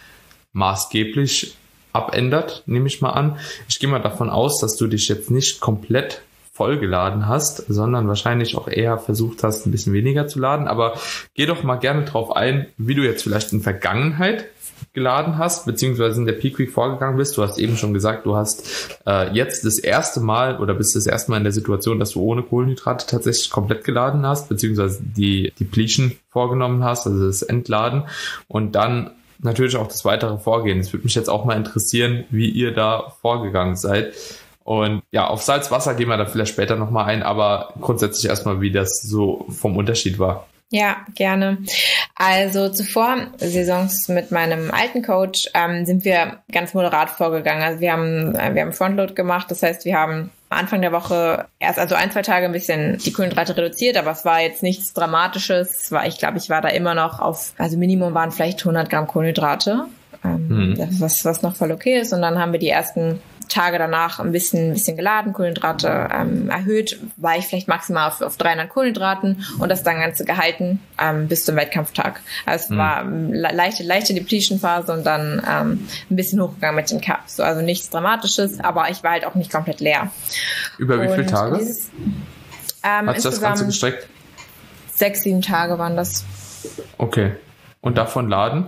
maßgeblich abändert, nehme ich mal an. Ich gehe mal davon aus, dass du dich jetzt nicht komplett vollgeladen hast, sondern wahrscheinlich auch eher versucht hast, ein bisschen weniger zu laden. Aber geh doch mal gerne drauf ein, wie du jetzt vielleicht in Vergangenheit geladen hast, beziehungsweise in der Peak Week vorgegangen bist. Du hast eben schon gesagt, du hast äh, jetzt das erste Mal oder bist das erste Mal in der Situation, dass du ohne Kohlenhydrate tatsächlich komplett geladen hast, beziehungsweise die Depletion vorgenommen hast, also das Entladen. Und dann natürlich auch das weitere Vorgehen. Es würde mich jetzt auch mal interessieren, wie ihr da vorgegangen seid. Und ja, auf Salzwasser gehen wir da vielleicht später nochmal ein, aber grundsätzlich erstmal, wie das so vom Unterschied war. Ja, gerne. Also zuvor Saisons mit meinem alten Coach ähm, sind wir ganz moderat vorgegangen. Also wir haben äh, wir haben Frontload gemacht, das heißt, wir haben Anfang der Woche erst also ein, zwei Tage ein bisschen die Kohlenhydrate reduziert, aber es war jetzt nichts Dramatisches. Es war, ich glaube, ich war da immer noch auf, also Minimum waren vielleicht hundert Gramm Kohlenhydrate, ähm, mhm. was, was noch voll okay ist. Und dann haben wir die ersten Tage danach ein bisschen, ein bisschen geladen, Kohlenhydrate ähm, erhöht, war ich vielleicht maximal auf, auf dreihundert Kohlenhydraten und das dann Ganze gehalten ähm, bis zum Wettkampftag. Also es mhm. war le- leichte, leichte Depletion-Phase und dann ähm, ein bisschen hochgegangen mit den Carbs. So, also nichts Dramatisches, aber ich war halt auch nicht komplett leer. Über wie und viele Tage? Dieses, ähm, Hat sich das Ganze gestreckt? Sechs, sieben Tage waren das. Okay. Und davon laden?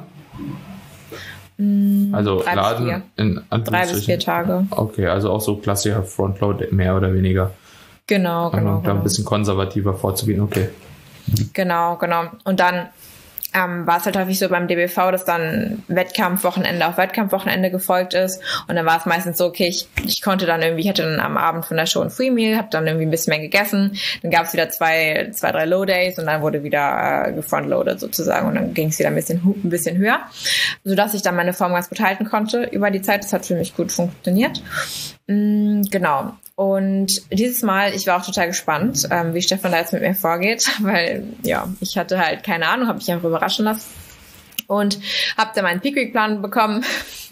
Also drei laden bis vier. in Anführungsstrichen. Drei bis vier Tage. Okay, also auch so klassischer Frontload, mehr oder weniger. Genau, genau. Um da genau. ein bisschen konservativer vorzugehen, okay. Genau, genau. Und dann ähm, war es halt häufig so beim D B V, dass dann Wettkampfwochenende auf Wettkampfwochenende gefolgt ist. Und dann war es meistens so, okay, ich, ich konnte dann irgendwie, ich hatte dann am Abend von der Show ein Free Meal, habe dann irgendwie ein bisschen mehr gegessen. Dann gab es wieder zwei, zwei, drei Low Days und dann wurde wieder äh, gefrontloaded sozusagen. Und dann ging es wieder ein bisschen, ein bisschen höher, sodass ich dann meine Form ganz gut halten konnte über die Zeit. Das hat für mich gut funktioniert. Mm, genau. Und dieses Mal, ich war auch total gespannt, ähm, wie Stefan da jetzt mit mir vorgeht, weil ja, ich hatte halt keine Ahnung, habe mich einfach überraschen lassen und habe dann meinen Peak-Week-Plan bekommen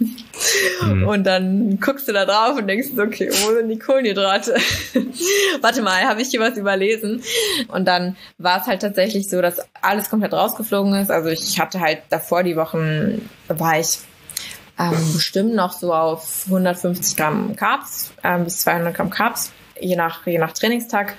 mhm. und dann guckst du da drauf und denkst, okay, wo sind die Kohlenhydrate? Warte mal, habe ich hier was überlesen? Und dann war es halt tatsächlich so, dass alles komplett rausgeflogen ist. Also ich hatte halt davor die Wochen, war ich Ähm, bestimmt noch so auf hundertfünfzig Gramm Carbs ähm, bis zweihundert Gramm Carbs, je nach, je nach Trainingstag.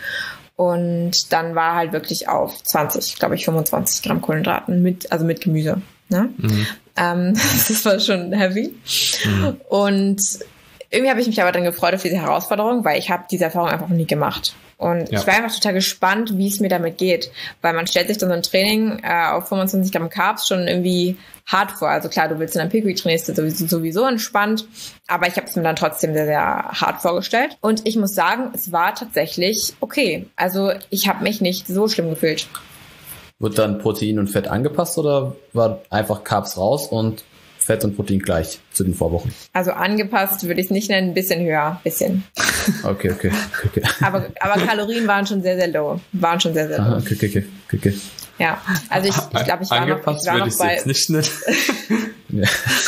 Und dann war halt wirklich auf zwanzig, glaube ich, fünfundzwanzig Gramm Kohlenhydraten, mit, also mit Gemüse. Ne? Mhm. Ähm, das war schon heavy. Mhm. Und irgendwie habe ich mich aber dann gefreut auf diese Herausforderung, weil ich habe diese Erfahrung einfach noch nie gemacht. Und ja. ich war einfach total gespannt, wie es mir damit geht. Weil man stellt sich dann so ein Training äh, auf fünfundzwanzig Gramm Carbs schon irgendwie hart vor. Also klar, du willst in einem Peak Week trainierst, du sowieso, sowieso entspannt. Aber ich habe es mir dann trotzdem sehr, sehr hart vorgestellt. Und ich muss sagen, es war tatsächlich okay. Also ich habe mich nicht so schlimm gefühlt. Wird dann Protein und Fett angepasst oder war einfach Carbs raus und Fett und Protein gleich zu den Vorwochen? Also angepasst würde ich es nicht nennen, ein bisschen höher, ein bisschen. Okay, okay, okay. Aber, aber Kalorien waren schon sehr, sehr low. Waren schon sehr, sehr low. Aha, okay, okay, okay, okay. Ja, also ich, ich glaube, ich war angepasst noch, ich war noch bei... Jetzt nicht nennen. ja.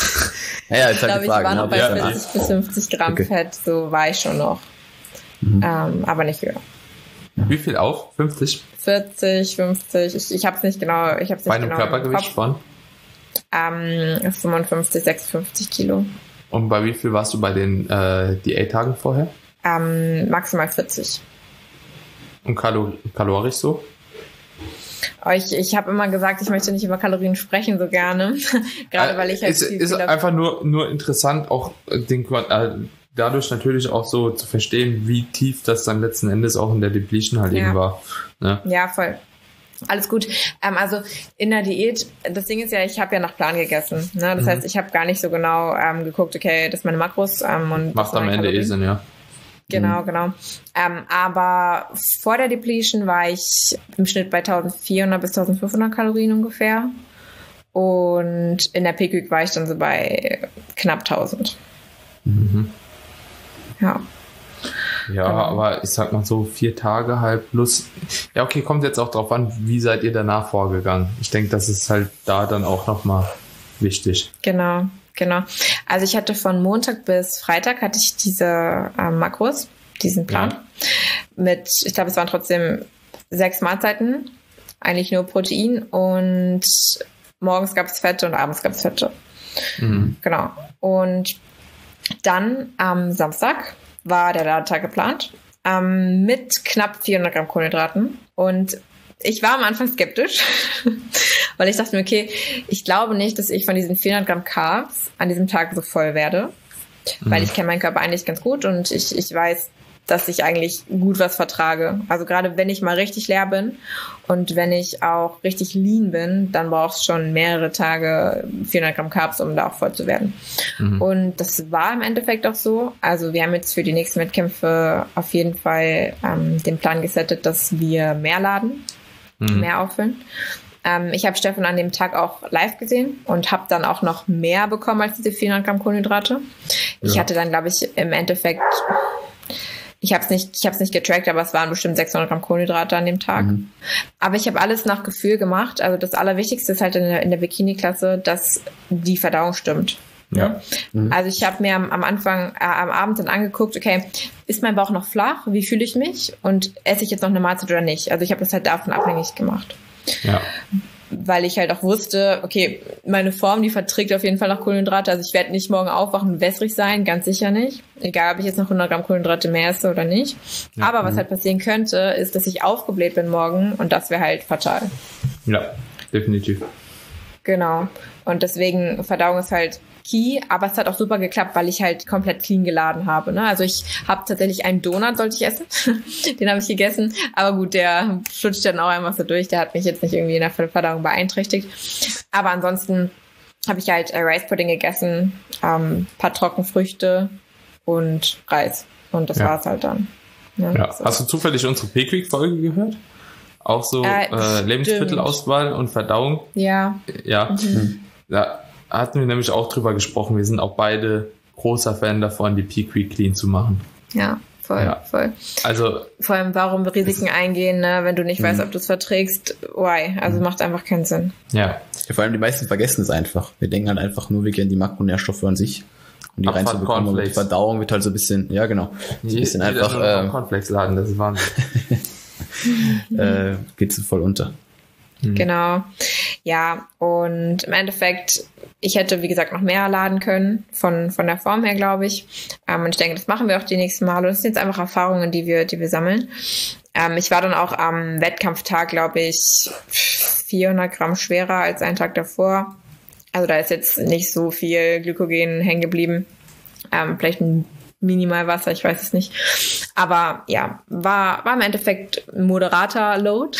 ja, jetzt ich glaube, ich war Frage, noch ne? bei ja, vierzig bis fünfzig Gramm okay. Fett, so war ich schon noch. Mhm. Ähm, aber nicht höher. Wie viel auch? fünfzig? vierzig, fünfzig, ich, ich habe es nicht genau. Ich hab's nicht bei einem genau Körpergewicht sparen? Ähm, fünfundfünfzig, sechsundfünfzig Kilo. Und bei wie viel warst du bei den äh, Diättagen vorher? Ähm, maximal vierzig. Und kalor- kalorisch so? Ich, ich habe immer gesagt, ich möchte nicht über Kalorien sprechen so gerne. Gerade weil ich halt Es viel, ist viel einfach nur, nur interessant, auch den, äh, dadurch natürlich auch so zu verstehen, wie tief das dann letzten Endes auch in der Depletion halt ja. eben war. Ne? Ja, voll. Alles gut. Ähm, also in der Diät, das Ding ist ja, ich habe ja nach Plan gegessen. Ne? Das mhm. heißt, ich habe gar nicht so genau ähm, geguckt, okay, das sind meine Makros. Ähm, und macht am Ende eh Sinn, ja. Genau, mhm. genau. Ähm, aber vor der Depletion war ich im Schnitt bei eintausendvierhundert bis eintausendfünfhundert Kalorien ungefähr. Und in der Peak Week war ich dann so bei knapp tausend. Mhm. Ja. Ja, genau. Aber ich sag mal so, vier Tage halt plus. Ja, okay, kommt jetzt auch drauf an, wie seid ihr danach vorgegangen? Ich denke, das ist halt da dann auch nochmal wichtig. Genau, genau. Also ich hatte von Montag bis Freitag hatte ich diese äh, Makros, diesen Plan. Ja. Mit, ich glaube, es waren trotzdem sechs Mahlzeiten, eigentlich nur Protein und morgens gab es Fette und abends gab es Fette. Mhm. Genau. Und dann am Samstag war der Ladetag geplant, ähm, mit knapp vierhundert Gramm Kohlenhydraten. Und ich war am Anfang skeptisch, weil ich dachte mir, okay, ich glaube nicht, dass ich von diesen vierhundert Gramm Carbs an diesem Tag so voll werde, mhm. weil ich kenne meinen Körper eigentlich ganz gut und ich, ich weiß, dass ich eigentlich gut was vertrage. Also gerade wenn ich mal richtig leer bin und wenn ich auch richtig lean bin, dann brauchst du schon mehrere Tage vierhundert Gramm Carbs, um da auch voll zu werden. Mhm. Und das war im Endeffekt auch so. Also wir haben jetzt für die nächsten Wettkämpfe auf jeden Fall ähm, den Plan gesettet, dass wir mehr laden, mhm. mehr auffüllen. Ähm, ich habe Stefan an dem Tag auch live gesehen und habe dann auch noch mehr bekommen als diese vierhundert Gramm Kohlenhydrate. Ja. Ich hatte dann, glaube ich, im Endeffekt... Ich habe es nicht, ich habe es nicht getrackt, aber es waren bestimmt sechshundert Gramm Kohlenhydrate an dem Tag. Mhm. Aber ich habe alles nach Gefühl gemacht. Also das Allerwichtigste ist halt in der, in der Bikini-Klasse, dass die Verdauung stimmt. Ja. Mhm. Also ich habe mir am, am Anfang, äh, am Abend dann angeguckt, okay, ist mein Bauch noch flach? Wie fühle ich mich? Und esse ich jetzt noch eine Mahlzeit oder nicht? Also ich habe das halt davon abhängig gemacht. Ja. Weil ich halt auch wusste, okay, meine Form, die verträgt auf jeden Fall noch Kohlenhydrate. Also ich werde nicht morgen aufwachen und wässrig sein, ganz sicher nicht. Egal, ob ich jetzt noch hundert Gramm Kohlenhydrate mehr esse oder nicht. Ja. Aber was halt passieren könnte, ist, dass ich aufgebläht bin morgen und das wäre halt fatal. Ja, definitiv. Genau. Und deswegen, Verdauung ist halt key, aber es hat auch super geklappt, weil ich halt komplett clean geladen habe. Ne? Also ich habe tatsächlich einen Donut, sollte ich essen. Den habe ich gegessen. Aber gut, der flutscht dann auch einfach so durch. Der hat mich jetzt nicht irgendwie in der Verdauung beeinträchtigt. Aber ansonsten habe ich halt äh, Rice Pudding gegessen, ähm, paar Trockenfrüchte und Reis. Und das ja. war's halt dann. Ne? Ja. So. Hast du zufällig unsere P-Quick-Folge gehört? Auch so äh, äh, Lebensmittelauswahl und Verdauung? Ja. Ja. Mhm. Ja. Hatten wir nämlich auch drüber gesprochen. Wir sind auch beide großer Fan davon, die P-Quick clean zu machen. Ja, voll, ja. voll. Also, vor allem, warum Risiken eingehen, ne, wenn du nicht mhm. weißt, ob du es verträgst? Why? Also macht einfach keinen Sinn. Ja. ja. Vor allem die meisten vergessen es einfach. Wir denken halt einfach nur, wir kennen die Makronährstoffe an sich. Um die Abfahrt reinzubekommen. Und die Verdauung wird halt so ein bisschen, ja genau. So ein bisschen einfach. Äh, Cornflakes-Laden, das ist Wahnsinn. äh, geht so voll unter. Genau. Ja, und im Endeffekt, ich hätte, wie gesagt, noch mehr laden können, von, von der Form her, glaube ich. Ähm, und ich denke, das machen wir auch die nächsten Male. Das sind jetzt einfach Erfahrungen, die wir, die wir sammeln. Ähm, ich war dann auch am Wettkampftag, glaube ich, vierhundert Gramm schwerer als einen Tag davor. Also da ist jetzt nicht so viel Glykogen hängen geblieben. Ähm, vielleicht ein minimal Wasser, ich weiß es nicht. Aber ja, war, war im Endeffekt ein moderater Load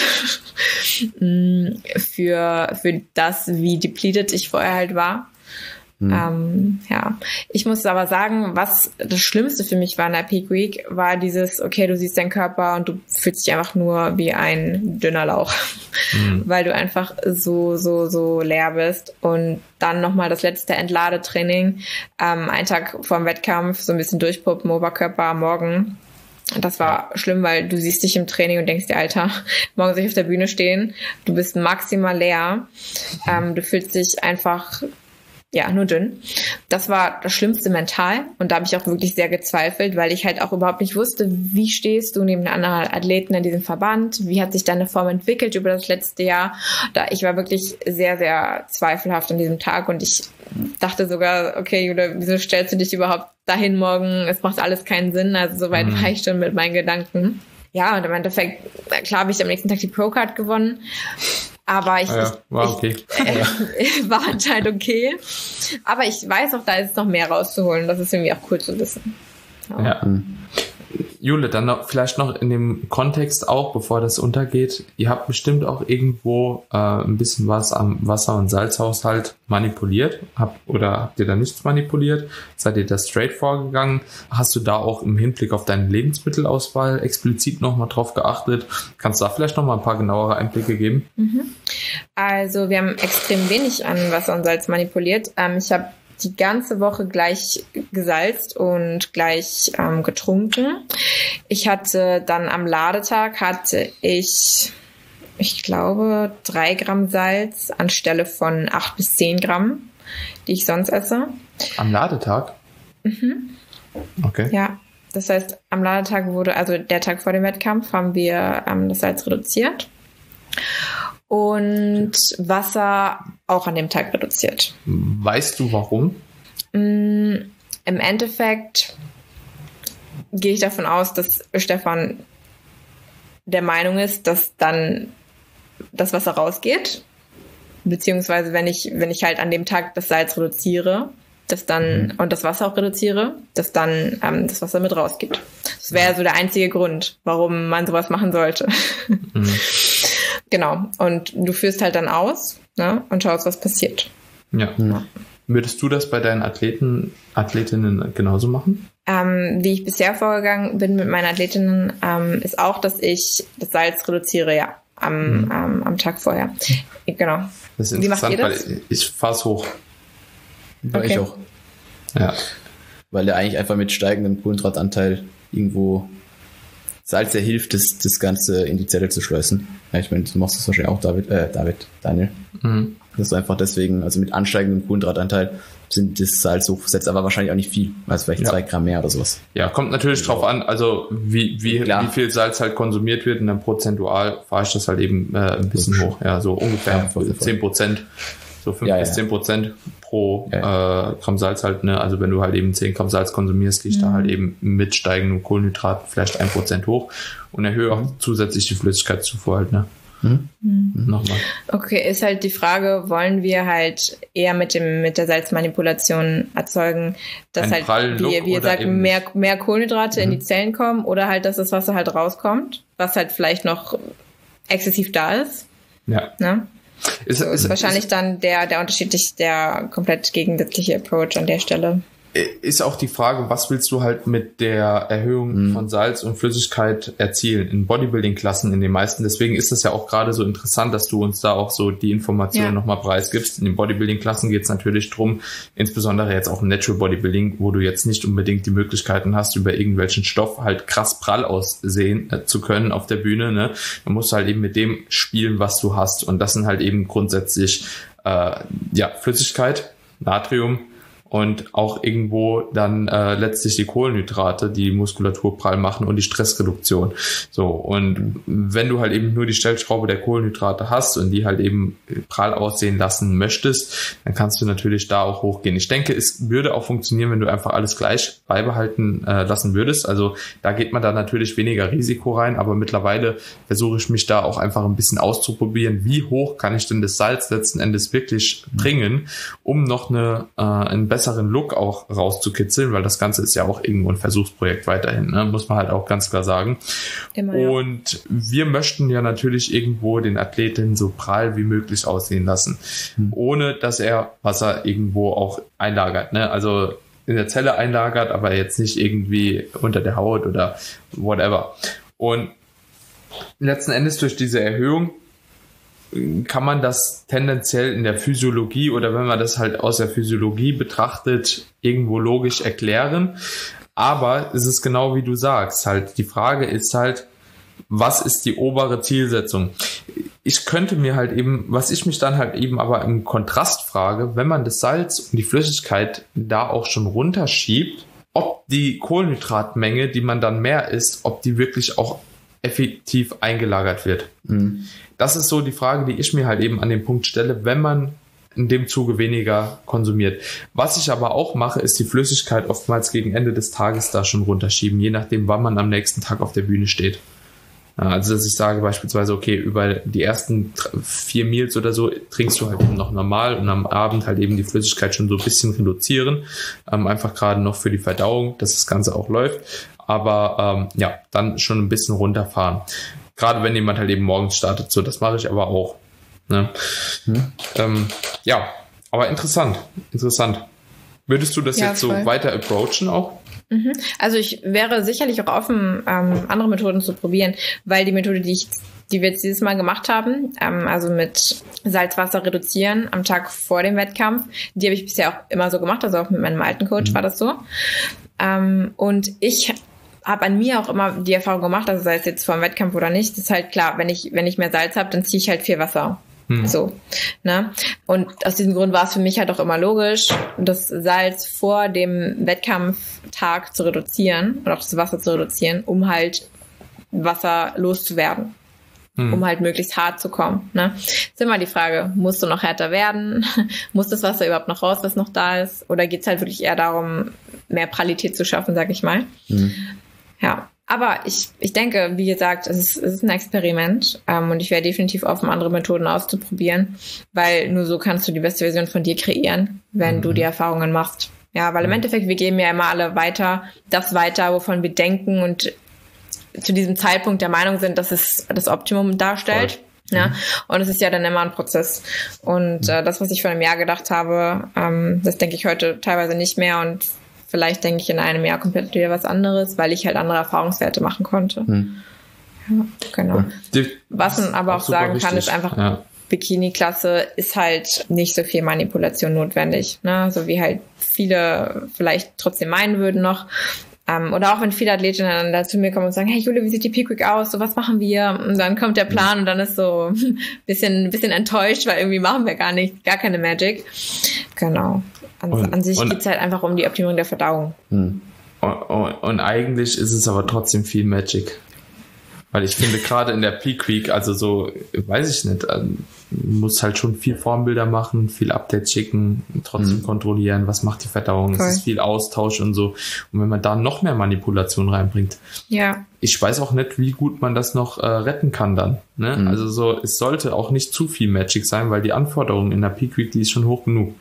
für, für das, wie depleted ich vorher halt war. Mhm. Ähm, ja, ich muss aber sagen, was das Schlimmste für mich war in der Peak Week, war dieses, okay, du siehst deinen Körper und du fühlst dich einfach nur wie ein dünner Lauch, mhm. weil du einfach so, so, so leer bist. Und dann nochmal das letzte Entladetraining, ähm, einen Tag vor dem Wettkampf, so ein bisschen durchpumpen, Oberkörper am Morgen. Das war schlimm, weil du siehst dich im Training und denkst dir, Alter, morgen soll ich auf der Bühne stehen, du bist maximal leer, ähm, du fühlst dich einfach, ja, nur dünn. Das war das Schlimmste mental und da habe ich auch wirklich sehr gezweifelt, weil ich halt auch überhaupt nicht wusste, wie stehst du neben anderen Athleten in diesem Verband, wie hat sich deine Form entwickelt über das letzte Jahr. Da ich war wirklich sehr, sehr zweifelhaft an diesem Tag und ich dachte sogar, okay, Jule, wieso stellst du dich überhaupt dahin morgen? Es macht alles keinen Sinn, also soweit mhm. war ich schon mit meinen Gedanken. Ja, und im Endeffekt, klar habe ich am nächsten Tag die Pro-Card gewonnen. Aber ich, ah ja, war okay. Ich, äh, war anscheinend okay. Aber ich weiß auch, da ist noch mehr rauszuholen. Das ist irgendwie auch cool zu wissen. Ja. ja. Jule, dann noch, vielleicht noch in dem Kontext auch, bevor das untergeht. Ihr habt bestimmt auch irgendwo äh, ein bisschen was am Wasser- und Salzhaushalt manipuliert. Habt, oder habt ihr da nichts manipuliert? Seid ihr da straight vorgegangen? Hast du da auch im Hinblick auf deine Lebensmittelauswahl explizit nochmal drauf geachtet? Kannst du da vielleicht nochmal ein paar genauere Einblicke geben? Mhm. Also wir haben extrem wenig an Wasser und Salz manipuliert. Ähm, ich habe die ganze Woche gleich gesalzt und gleich ähm, getrunken. Ich hatte dann am Ladetag hatte ich, ich glaube, drei Gramm Salz anstelle von acht bis zehn Gramm, die ich sonst esse. Am Ladetag? Mhm. Okay. Ja, das heißt, am Ladetag wurde, also der Tag vor dem Wettkampf, haben wir ähm, das Salz reduziert. Und Wasser auch an dem Tag reduziert. Weißt du warum? Mm, im Endeffekt gehe ich davon aus, dass Stefan der Meinung ist, dass dann das Wasser rausgeht. Beziehungsweise wenn ich, wenn ich halt an dem Tag das Salz reduziere, dass dann, mhm. und das Wasser auch reduziere, dass dann ähm, das Wasser mit rausgeht. Das wäre so der einzige Grund, warum man sowas machen sollte. Mhm. Genau. Und du führst halt dann aus, ne, und schaust, was passiert. Ja. ja. Würdest du das bei deinen Athleten, Athletinnen genauso machen? Ähm, wie ich bisher vorgegangen bin mit meinen Athletinnen, ähm, ist auch, dass ich das Salz reduziere, ja, am, mhm. ähm, am Tag vorher. Genau. Das ist wie macht ihr das? Weil ich fahre es hoch. Okay. Ich auch. Ja. Weil der eigentlich einfach mit steigendem Kohlenhydratanteil irgendwo Salz, der hilft, das, das Ganze in die Zelle zu schleusen. Ja, ich meine, du machst das wahrscheinlich auch, David, äh, David, Daniel. Mhm. Das ist einfach deswegen, also mit ansteigendem Kohlenhydratanteil sind das Salz hochversetzt, aber wahrscheinlich auch nicht viel, also vielleicht ja. zwei Gramm mehr oder sowas. Ja, kommt natürlich also, drauf an, also wie, wie, wie viel Salz halt konsumiert wird und dann prozentual fahre ich das halt eben äh, ein bisschen hoch, ja, so ungefähr ja, voll, voll. zehn Prozent, so fünf ja, bis zehn Prozent pro ja. äh, Gramm Salz halt, ne, also wenn du halt eben zehn Gramm Salz konsumierst, gehe ich mhm. da halt eben mit steigenden Kohlenhydraten vielleicht ein Prozent hoch und erhöhe auch zusätzlich die Flüssigkeitszufuhr halt, ne. Hm? Mhm. Nochmal. Okay, ist halt die Frage, wollen wir halt eher mit dem mit der Salzmanipulation erzeugen, dass Ein halt, wie, wie ihr sagt, mehr, mehr Kohlenhydrate mhm. in die Zellen kommen oder halt, dass das Wasser halt rauskommt, was halt vielleicht noch exzessiv da ist. Ja. Ne? Ist, ist, wahrscheinlich ist, dann der, der unterschiedlich, der komplett gegensätzliche Approach an der Stelle. Ist auch die Frage, was willst du halt mit der Erhöhung mhm. von Salz und Flüssigkeit erzielen in Bodybuilding-Klassen in den meisten. Deswegen ist das ja auch gerade so interessant, dass du uns da auch so die Informationen ja. nochmal preisgibst. In den Bodybuilding-Klassen geht es natürlich drum, insbesondere jetzt auch im Natural Bodybuilding, wo du jetzt nicht unbedingt die Möglichkeiten hast, über irgendwelchen Stoff halt krass prall aussehen äh, zu können auf der Bühne. Ne? Man muss halt eben mit dem spielen, was du hast. Und das sind halt eben grundsätzlich äh, ja Flüssigkeit, Natrium, und auch irgendwo dann äh, letztlich die Kohlenhydrate, die Muskulatur prall machen und die Stressreduktion. So, und wenn du halt eben nur die Stellschraube der Kohlenhydrate hast und die halt eben prall aussehen lassen möchtest, dann kannst du natürlich da auch hochgehen. Ich denke, es würde auch funktionieren, wenn du einfach alles gleich beibehalten äh, lassen würdest. Also da geht man dann natürlich weniger Risiko rein, aber mittlerweile versuche ich mich da auch einfach ein bisschen auszuprobieren, wie hoch kann ich denn das Salz letzten Endes wirklich bringen, um noch eine äh, ein besseren Look auch rauszukitzeln, weil das Ganze ist ja auch irgendwo ein Versuchsprojekt weiterhin, ne? Muss man halt auch ganz klar sagen. Immer, ja. Und wir möchten ja natürlich irgendwo den Athleten so prall wie möglich aussehen lassen, hm. ohne dass er Wasser irgendwo auch einlagert, ne? Also in der Zelle einlagert, aber jetzt nicht irgendwie unter der Haut oder whatever. Und letzten Endes durch diese Erhöhung kann man das tendenziell in der Physiologie oder wenn man das halt aus der Physiologie betrachtet, irgendwo logisch erklären. Aber es ist genau wie du sagst, halt die Frage ist halt, was ist die obere Zielsetzung? Ich könnte mir halt eben, was ich mich dann halt eben aber im Kontrast frage, wenn man das Salz und die Flüssigkeit da auch schon runterschiebt, ob die Kohlenhydratmenge, die man dann mehr isst, ob die wirklich auch effektiv eingelagert wird. Mhm. Das ist so die Frage, die ich mir halt eben an dem Punkt stelle, wenn man in dem Zuge weniger konsumiert. Was ich aber auch mache, ist die Flüssigkeit oftmals gegen Ende des Tages da schon runterschieben, je nachdem, wann man am nächsten Tag auf der Bühne steht. Also, dass ich sage beispielsweise, okay, über die ersten vier Meals oder so trinkst du halt eben noch normal und am Abend halt eben die Flüssigkeit schon so ein bisschen reduzieren, ähm, einfach gerade noch für die Verdauung, dass das Ganze auch läuft, aber ähm, ja, dann schon ein bisschen runterfahren. Gerade wenn jemand halt eben morgens startet, so, das mache ich aber auch. Ne? Hm. Ähm, ja, aber interessant, interessant. Würdest du das ja, jetzt voll. so weiter approachen auch? Mhm. Also ich wäre sicherlich auch offen, ähm, andere Methoden zu probieren, weil die Methode, die ich, die wir jetzt dieses Mal gemacht haben, ähm, also mit Salzwasser reduzieren am Tag vor dem Wettkampf, die habe ich bisher auch immer so gemacht, also auch mit meinem alten Coach mhm. war das so. Ähm, und ich habe an mir auch immer die Erfahrung gemacht, also sei es jetzt vor dem Wettkampf oder nicht, das ist halt klar, wenn ich wenn ich mehr Salz habe, dann ziehe ich halt viel Wasser. Hm. So, ne? Und aus diesem Grund war es für mich halt auch immer logisch, das Salz vor dem Wettkampftag zu reduzieren und auch das Wasser zu reduzieren, um halt Wasser loszuwerden. Hm. Um halt möglichst hart zu kommen. Ne? Ist immer die Frage, musst du noch härter werden? Muss das Wasser überhaupt noch raus, was noch da ist? Oder geht es halt wirklich eher darum, mehr Prallität zu schaffen, sag ich mal? Hm. Ja, aber ich ich denke, wie gesagt, es ist, es ist ein Experiment ähm, und ich wäre definitiv offen, andere Methoden auszuprobieren, weil nur so kannst du die beste Version von dir kreieren, wenn mhm. du die Erfahrungen machst. Ja, weil im Endeffekt, wir geben ja immer alle weiter, das weiter, wovon wir denken und zu diesem Zeitpunkt der Meinung sind, dass es das Optimum darstellt. Voll. Ja, mhm. Und es ist ja dann immer ein Prozess. Und äh, das, was ich vor einem Jahr gedacht habe, ähm, das denke ich heute teilweise nicht mehr und vielleicht denke ich in einem Jahr komplett wieder was anderes, weil ich halt andere Erfahrungswerte machen konnte. Hm. Ja, genau. Ja. Was man aber auch, auch sagen kann, ist einfach, ja. Bikini-Klasse ist halt nicht so viel Manipulation notwendig. Ne? So wie halt viele vielleicht trotzdem meinen würden noch. Ähm, oder auch wenn viele Athletinnen dann zu mir kommen und sagen, hey Jule, wie sieht die Peak Week aus? So, was machen wir? Und dann kommt der Plan und dann ist so ein bisschen, bisschen enttäuscht, weil irgendwie machen wir gar nicht, gar keine Magic. genau. An, Und- an sich und- geht es halt einfach um die Optimierung der Verdauung. Hm. Und, und, und eigentlich ist es aber trotzdem viel Magic. Weil ich finde, gerade in der Peak Week, also so, weiß ich nicht, ähm, muss halt schon viel Formbilder machen, viel Updates schicken, trotzdem Mhm. kontrollieren, was macht die Verdauung. Voll. Es ist viel Austausch und so. Und wenn man da noch mehr Manipulation reinbringt, Ja, ich weiß auch nicht, wie gut man das noch äh, retten kann dann. Ne? Mhm. Also so, es sollte auch nicht zu viel Magic sein, weil die Anforderung in der Peak Week, die ist schon hoch genug.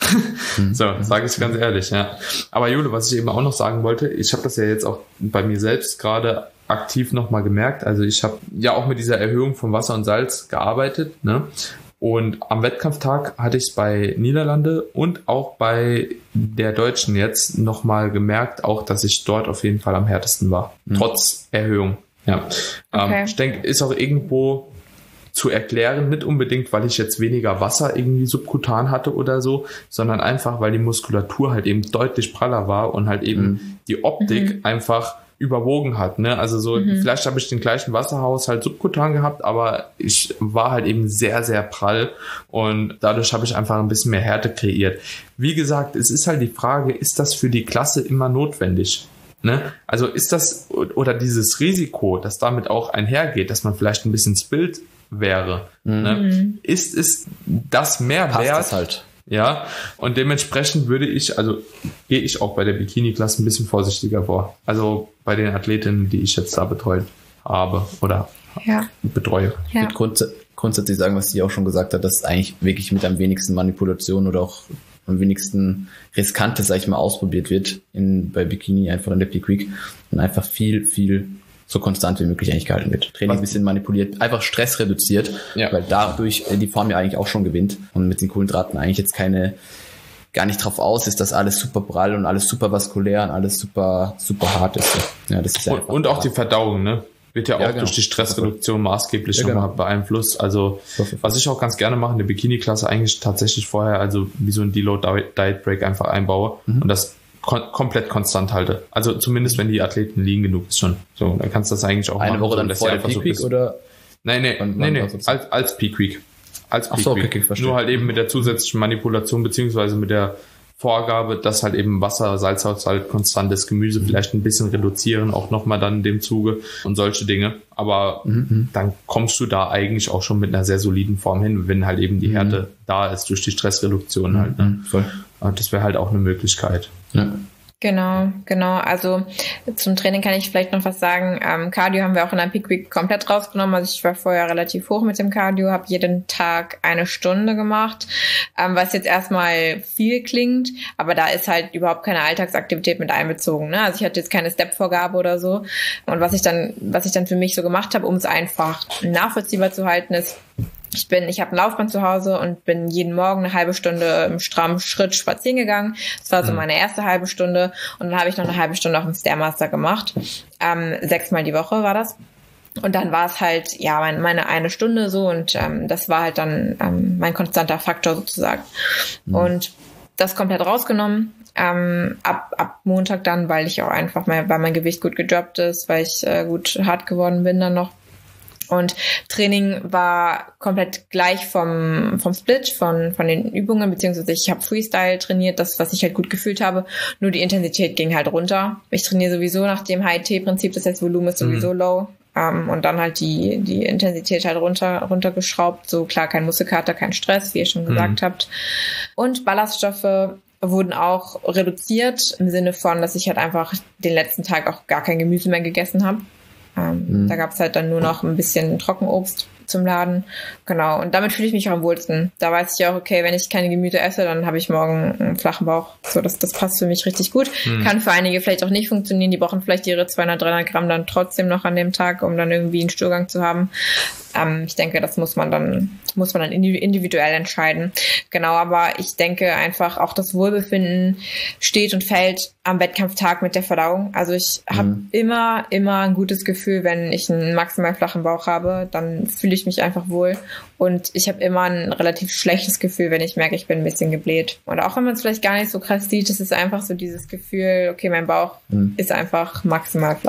So, sage ich ganz ehrlich, ja. Aber Jule, was ich eben auch noch sagen wollte, ich habe das ja jetzt auch bei mir selbst gerade aktiv nochmal gemerkt. Also ich habe ja auch mit dieser Erhöhung von Wasser und Salz gearbeitet, ne? Und am Wettkampftag hatte ich es bei Niederlande und auch bei der Deutschen jetzt nochmal gemerkt, auch, dass ich dort auf jeden Fall am härtesten war. Mhm. Trotz Erhöhung. Ja. Okay. Ähm, ich denke, ist auch irgendwo zu erklären, nicht unbedingt, weil ich jetzt weniger Wasser irgendwie subkutan hatte oder so, sondern einfach, weil die Muskulatur halt eben deutlich praller war und halt eben Mhm. die Optik Mhm. einfach überwogen hat, ne? Also so, Mhm. vielleicht habe ich den gleichen Wasserhaushalt subkutan gehabt, aber ich war halt eben sehr, sehr prall und dadurch habe ich einfach ein bisschen mehr Härte kreiert. Wie gesagt, es ist halt die Frage, ist das für die Klasse immer notwendig? Ne? Also ist das oder dieses Risiko, das damit auch einhergeht, dass man vielleicht ein bisschen spillt wäre, Mhm. ne? Mhm. Ist, ist das mehr Passt wert? das halt. Ja, und dementsprechend würde ich, also gehe ich auch bei der Bikini-Klasse ein bisschen vorsichtiger vor. Also bei den Athletinnen, die ich jetzt da betreut habe oder ja, betreue. Ich ja. würde grunds- grundsätzlich sagen, was sie auch schon gesagt hat, dass eigentlich wirklich mit am wenigsten Manipulation oder auch am wenigsten Riskantes, sag ich mal, ausprobiert wird in, bei Bikini, einfach in der Peak Week und einfach viel, viel so konstant wie möglich eigentlich gehalten wird. Training Was- ein bisschen manipuliert, einfach Stress reduziert, Ja. weil dadurch äh, die Form ja eigentlich auch schon gewinnt und mit den Kohlenhydraten eigentlich jetzt keine, gar nicht drauf aus ist, dass alles super prall und alles super vaskulär und alles super, super hart ist. Ja, das ist ja Und, einfach und auch die hart. Verdauung, ne? Wird ja, Ja, auch genau. durch die Stressreduktion maßgeblich Ja, nochmal genau. beeinflusst. Also was ich auch ganz gerne mache in der Bikini-Klasse eigentlich tatsächlich vorher, also wie so ein Deload-Diet-Break einfach einbaue Mhm. und das kon- komplett konstant halte. Also zumindest wenn die Athleten liegen genug ist schon. So, dann kannst du das eigentlich auch Eine machen. Woche so, dann dass vor sie der einfach so Peak Week bis- oder? Nein, nee, Wann- nee, wann nee, war's jetzt? als, als Peak Week. Als Ach Peak so, Week. okay, verstehe. Nur halt eben mit der zusätzlichen Manipulation beziehungsweise mit der Vorgabe, dass halt eben Wasser, Salzhaushalt, konstantes Gemüse vielleicht ein bisschen reduzieren, auch nochmal dann in dem Zuge und solche Dinge. Aber Mhm. dann kommst du da eigentlich auch schon mit einer sehr soliden Form hin, wenn halt eben die Härte da ist durch die Stressreduktion halt. Ne? Mhm, voll. Und das wäre halt auch eine Möglichkeit. Ja. Genau, genau. Also zum Training kann ich vielleicht noch was sagen. Ähm, Cardio haben wir auch in der Peak Week komplett rausgenommen. Also ich war vorher relativ hoch mit dem Cardio, habe jeden Tag eine Stunde gemacht, ähm, was jetzt erstmal viel klingt, aber da ist halt überhaupt keine Alltagsaktivität mit einbezogen. Ne? Also ich hatte jetzt keine Step-Vorgabe oder so. Und was ich dann, was ich dann für mich so gemacht habe, um es einfach nachvollziehbar zu halten, ist, Ich bin, ich habe ein Laufband zu Hause und bin jeden Morgen eine halbe Stunde im strammen Schritt spazieren gegangen. Das war so meine erste halbe Stunde. Und dann habe ich noch eine halbe Stunde auf dem Stairmaster gemacht. Ähm, sechsmal die Woche war das. Und dann war es halt, ja, mein, meine eine Stunde so. Und ähm, das war halt dann ähm, mein konstanter Faktor sozusagen. Mhm. Und das komplett rausgenommen. Ähm, ab, ab Montag dann, weil ich auch einfach, mein, weil mein Gewicht gut gedroppt ist, weil ich äh, gut hart geworden bin dann noch. Und Training war komplett gleich vom vom Split, von von den Übungen, beziehungsweise ich habe Freestyle trainiert, das, was ich halt gut gefühlt habe, nur die Intensität ging halt runter. Ich trainiere sowieso nach dem H I T-Prinzip, das heißt, Volumen ist sowieso mhm. low. Um, und dann halt die die Intensität halt runter runtergeschraubt, so klar, kein Muskelkater, kein Stress, wie ihr schon gesagt mhm. habt. Und Ballaststoffe wurden auch reduziert, im Sinne von, dass ich halt einfach den letzten Tag auch gar kein Gemüse mehr gegessen habe. Ähm, mhm. Da gab es halt dann nur noch ein bisschen Trockenobst zum Laden. Genau, und damit fühle ich mich auch am wohlsten. Da weiß ich auch, okay, wenn ich keine Gemüse esse, dann habe ich morgen einen flachen Bauch. So, das, das passt für mich richtig gut. Mhm. Kann für einige vielleicht auch nicht funktionieren. Die brauchen vielleicht ihre zweihundert, dreihundert Gramm dann trotzdem noch an dem Tag, um dann irgendwie einen Stuhlgang zu haben. Ähm, ich denke, das muss man dann, muss man dann individuell entscheiden. Genau, aber ich denke einfach, auch das Wohlbefinden steht und fällt am Wettkampftag mit der Verdauung. Also ich habe mhm. immer, immer ein gutes Gefühl, wenn ich einen maximal flachen Bauch habe, dann fühle ich mich einfach wohl. Und ich habe immer ein relativ schlechtes Gefühl, wenn ich merke, ich bin ein bisschen gebläht. Und auch wenn man es vielleicht gar nicht so krass sieht, es ist einfach so dieses Gefühl, okay, mein Bauch mhm. ist einfach maximal flach.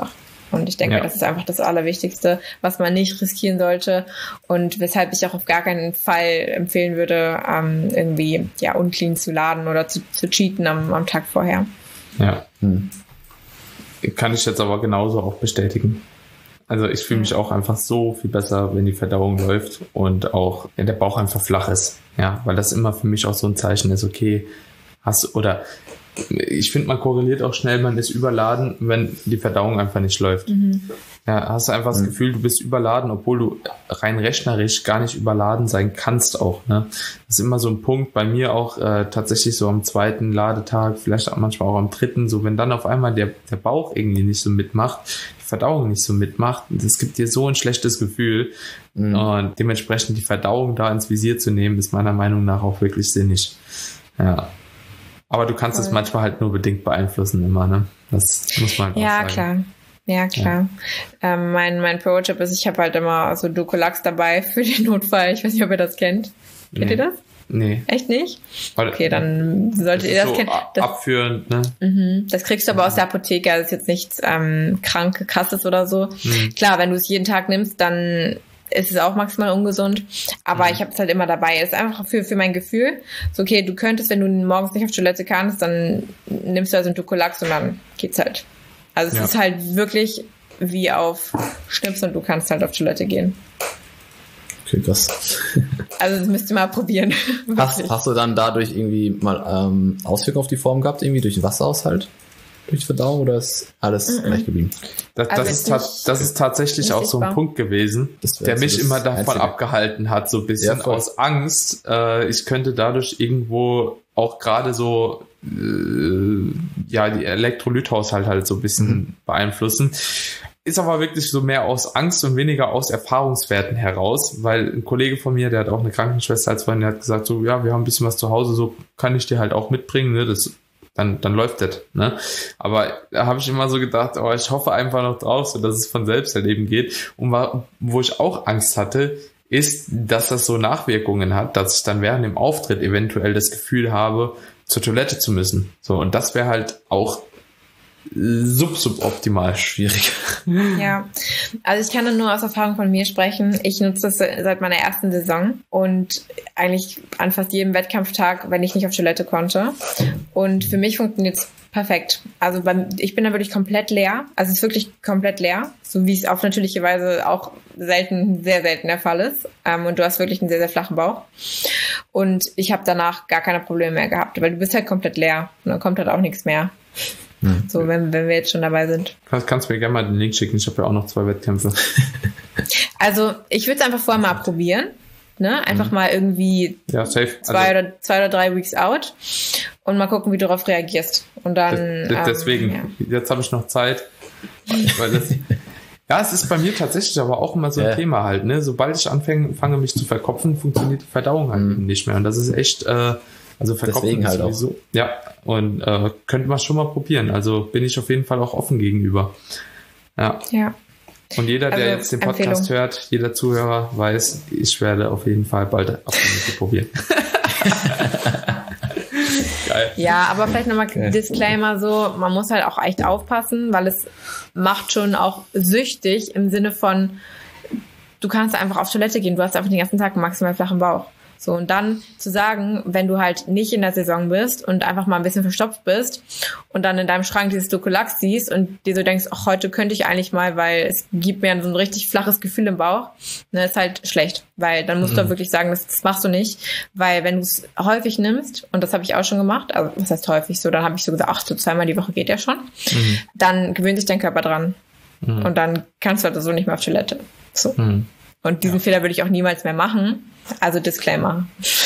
Und ich denke, Ja. das ist einfach das Allerwichtigste, was man nicht riskieren sollte und weshalb ich auch auf gar keinen Fall empfehlen würde, ähm, irgendwie ja unclean zu laden oder zu, zu cheaten am, am Tag vorher. Ja. Hm. Kann ich jetzt aber genauso auch bestätigen. Also ich fühle mich auch einfach so viel besser, wenn die Verdauung läuft und auch wenn der Bauch einfach flach ist. Ja, weil das immer für mich auch so ein Zeichen ist, okay, hast oder ich finde, man korreliert auch schnell, man ist überladen, wenn die Verdauung einfach nicht läuft. Mhm. Ja, hast du einfach das Mhm. Gefühl, du bist überladen, obwohl du rein rechnerisch gar nicht überladen sein kannst auch. Ne? Das ist immer so ein Punkt bei mir auch äh, tatsächlich so am zweiten Ladetag, vielleicht auch manchmal auch am dritten, so wenn dann auf einmal der, der Bauch irgendwie nicht so mitmacht, die Verdauung nicht so mitmacht, das gibt dir so ein schlechtes Gefühl. Mhm. Und dementsprechend die Verdauung da ins Visier zu nehmen, ist meiner Meinung nach auch wirklich sinnig. Ja. Aber du kannst es manchmal halt nur bedingt beeinflussen immer, ne? Das muss man halt Ja, auch sagen. klar. Ja, klar. Ja. Ähm, mein mein Pro-Tipp ist, ich habe halt immer so Dulcolax dabei für den Notfall. Ich weiß nicht, ob ihr das kennt. Kennt Nee. ihr das? Nee. Echt nicht? Weil, Okay, dann solltet das ihr ist das so kennen. Das, abführend, ne? mhm, das kriegst du aber aus der Apotheke, also ist jetzt nichts ähm, krank, krasses oder so. Mhm. Klar, wenn du es jeden Tag nimmst, dann ist es auch maximal ungesund. Aber Mhm. ich habe es halt immer dabei. Es ist einfach für, für mein Gefühl. So, okay, du könntest, wenn du morgens nicht auf Toilette kannst, dann nimmst du also einen Dulcolax und dann geht's halt. Also es Ja. ist halt wirklich wie auf Schnips und du kannst halt auf Toilette gehen. Okay, krass. Also das müsst ihr mal probieren. Hast, Wirklich. hast du dann dadurch irgendwie mal ähm, Auswirkungen auf die Form gehabt, irgendwie durch den Wasserhaushalt? Durch die Verdauung oder ist alles gleich geblieben? Das, Also das, jetzt ist, ta- nicht- das ist tatsächlich nicht auch so ein sichtbar. Punkt gewesen, Das wär der so mich das immer davon Einzige. abgehalten hat, so ein bisschen Ja, voll. aus Angst. Äh, ich könnte dadurch irgendwo auch gerade so äh, ja die Elektrolythaushalt halt so ein bisschen Mhm. beeinflussen. Ist aber wirklich so mehr aus Angst und weniger aus Erfahrungswerten heraus, weil ein Kollege von mir, der hat auch eine Krankenschwester als Freundin, der hat gesagt, so ja, wir haben ein bisschen was zu Hause, so kann ich dir halt auch mitbringen, ne? Das dann, dann läuft das, ne? Aber da habe ich immer so gedacht, oh, ich hoffe einfach noch drauf, so dass es von selbst daneben geht. Und war, wo ich auch Angst hatte, ist, dass das so Nachwirkungen hat, dass ich dann während dem Auftritt eventuell das Gefühl habe, zur Toilette zu müssen. So, und das wäre halt auch sub-suboptimal. Schwierig. Ja, also ich kann da nur aus Erfahrung von mir sprechen. Ich nutze das seit meiner ersten Saison und eigentlich an fast jedem Wettkampftag, wenn ich nicht auf Toilette konnte. Und für mich funktioniert es perfekt. Also beim, ich bin da wirklich komplett leer. Also es ist wirklich komplett leer, so wie es auf natürliche Weise auch selten, sehr selten der Fall ist. Ähm, und du hast wirklich einen sehr, sehr flachen Bauch. Und ich habe danach gar keine Probleme mehr gehabt, weil du bist halt komplett leer und dann kommt halt auch nichts mehr. Hm. So, wenn, wenn wir jetzt schon dabei sind. Kannst, kannst mir gerne mal den Link schicken, ich habe ja auch noch zwei Wettkämpfe. Also ich würde es einfach vorher mal probieren. Ne? Einfach mal irgendwie Ja, safe. zwei, Also, oder, zwei oder drei Weeks out und mal gucken, wie du darauf reagierst. Und dann. d- d- deswegen, Ähm, jetzt habe ich noch Zeit. Weil das, ja, es ist bei mir tatsächlich aber auch immer so ein Ja. Thema halt. Ne? Sobald ich anfange, fange mich zu verkopfen, funktioniert die Verdauung halt Mhm. eben nicht mehr. Und das ist echt, äh, also verkopfen Deswegen ist halt auch. sowieso. Ja, und äh, könnte man schon mal probieren. Also bin ich auf jeden Fall auch offen gegenüber. Ja. ja. ja. Und jeder, der Also, jetzt den Podcast Empfehlung. hört, jeder Zuhörer weiß, ich werde auf jeden Fall bald auf die Mitte probieren. Geil. Ja, aber vielleicht nochmal Okay. Disclaimer so, man muss halt auch echt aufpassen, weil es macht schon auch süchtig im Sinne von, du kannst einfach auf Toilette gehen, du hast einfach den ganzen Tag einen maximal flachen Bauch. So, und dann zu sagen, wenn du halt nicht in der Saison bist und einfach mal ein bisschen verstopft bist und dann in deinem Schrank dieses Dulcolax siehst und dir so denkst, ach, heute könnte ich eigentlich mal, weil es gibt mir so ein richtig flaches Gefühl im Bauch, ne, ist halt schlecht, weil dann musst Mhm. du auch wirklich sagen, das, das machst du nicht, weil wenn du es häufig nimmst, und das habe ich auch schon gemacht, also was heißt häufig so, dann habe ich so gesagt, ach, so zweimal die Woche geht ja schon, Mhm. dann gewöhnt sich dein Körper dran Mhm. und dann kannst du halt so nicht mehr auf Toilette. So. Mhm. Und diesen Fehler würde ich auch niemals mehr machen. Also Disclaimer.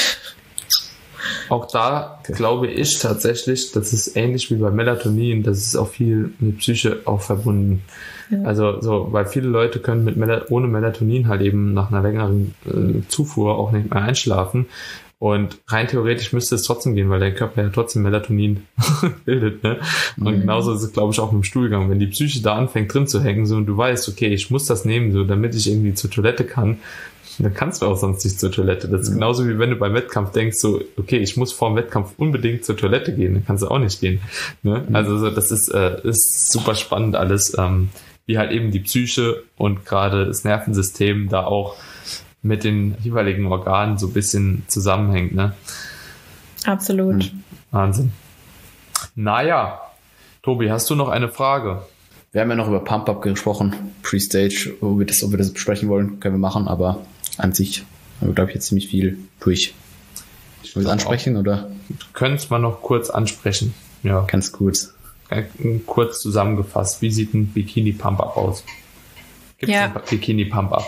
Auch da glaube ich tatsächlich, das ist ähnlich wie bei Melatonin, das ist auch viel mit Psyche auch verbunden. Ja. Also so, weil viele Leute können mit Mel- ohne Melatonin halt eben nach einer längeren äh, Zufuhr auch nicht mehr einschlafen. Und rein theoretisch müsste es trotzdem gehen, weil der Körper ja trotzdem Melatonin bildet, ne? Und Mhm. genauso ist es, glaube ich, auch mit dem Stuhlgang. Wenn die Psyche da anfängt drin zu hängen, so, und du weißt, okay, ich muss das nehmen, so, damit ich irgendwie zur Toilette kann, dann kannst du auch sonst nicht zur Toilette. Das ist Mhm. genauso wie wenn du beim Wettkampf denkst, so, okay, ich muss vor dem Wettkampf unbedingt zur Toilette gehen, dann kannst du auch nicht gehen, ne? Mhm. Also, so, das ist, äh, ist super spannend alles. Ähm, wie halt eben die Psyche und gerade das Nervensystem da auch mit den jeweiligen Organen so ein bisschen zusammenhängt, ne? Absolut. Hm. Wahnsinn. Naja, Tobi, hast du noch eine Frage? Wir haben ja noch über Pump-Up gesprochen, Pre-Stage, ob wir das, ob wir das besprechen wollen, können wir machen, aber an sich haben wir, glaube ich, jetzt ziemlich viel durch. Ich will es ansprechen, oder? Können es mal noch kurz ansprechen. Ja. Ganz gut. Kurz zusammengefasst, wie sieht ein Bikini-Pump-Up aus? Gibt es Ja. ein Bikini-Pump-Up?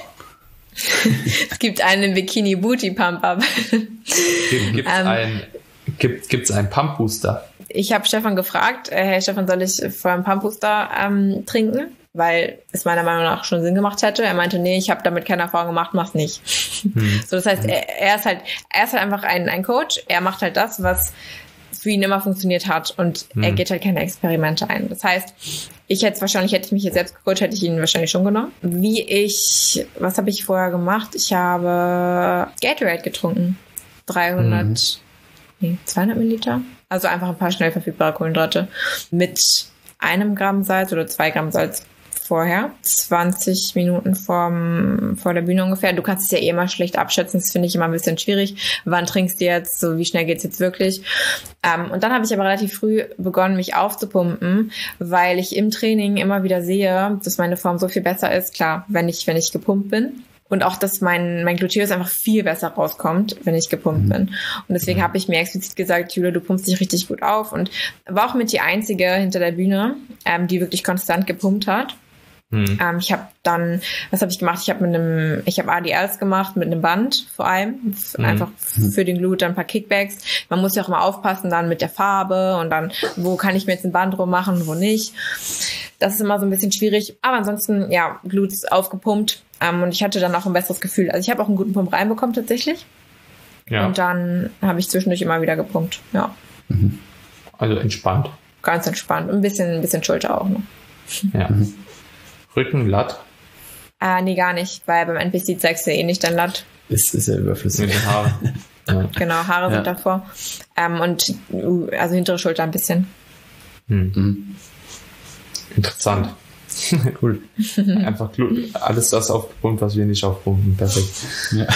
Es gibt einen Bikini-Booty-Pump-Up. Gibt es Ähm. ein, gibt, gibt's einen Pump-Booster? Ich habe Stefan gefragt, äh, hey Stefan, soll ich vorher einen Pump-Booster ähm, trinken? Weil es meiner Meinung nach schon Sinn gemacht hätte. Er meinte, nee, ich habe damit keine Erfahrung gemacht, mach's nicht. Hm. So, das heißt, er, er ist halt, er ist halt einfach ein, ein Coach. Er macht halt das, was für ihn immer funktioniert hat, und hm. er geht halt keine Experimente ein. Das heißt, ich hätte wahrscheinlich, hätte ich mich jetzt selbst gecoacht, hätte ich ihn wahrscheinlich schon genommen. Wie ich, was habe ich vorher gemacht? Ich habe Gatorade getrunken. dreihundert, hm. nee, zweihundert Milliliter. Also einfach ein paar schnell verfügbare Kohlenhydrate mit einem Gramm Salz oder zwei Gramm Salz vorher. zwanzig Minuten vorm, vor der Bühne ungefähr. Du kannst es ja eh immer schlecht abschätzen. Das finde ich immer ein bisschen schwierig. Wann trinkst du jetzt? So, wie schnell geht's jetzt wirklich? Ähm, und dann habe ich aber relativ früh begonnen, mich aufzupumpen, weil ich im Training immer wieder sehe, dass meine Form so viel besser ist. Klar, wenn ich, wenn ich gepumpt bin. Und auch, dass mein, mein Gluteus einfach viel besser rauskommt, wenn ich gepumpt bin. Und deswegen habe ich mir explizit gesagt, Julia, du pumpst dich richtig gut auf. Und war auch mit die Einzige hinter der Bühne, ähm, die wirklich konstant gepumpt hat. Mhm. Ähm, ich habe dann, was habe ich gemacht? Ich habe mit einem, ich habe A D Ls gemacht mit einem Band vor allem, mhm. einfach für den Glut, dann ein paar Kickbacks. Man muss ja auch immer aufpassen dann mit der Farbe und dann, wo kann ich mir jetzt ein Band drum machen, wo nicht. Das ist immer so ein bisschen schwierig. Aber ansonsten, ja, Glutes aufgepumpt. Um, und ich hatte dann auch ein besseres Gefühl. Also ich habe auch einen guten Pump reinbekommen tatsächlich. Ja. Und dann habe ich zwischendurch immer wieder gepumpt. Ja. Mhm. Also entspannt. Ganz entspannt. Ein bisschen, ein bisschen Schulter auch noch. Ja. Mhm. Rücken, Latt? Äh, nee, gar nicht, weil beim N P C zeigst du eh nicht dein Latt. Ist, ist ja überflüssig. Mit den Haaren. Ja. Genau, Haare ja. sind davor. Ähm, und also hintere Schulter ein bisschen. Mhm. Mhm. Interessant. Cool. Einfach alles das aufgepumpt, was wir nicht aufpumpen. Perfekt. Ja.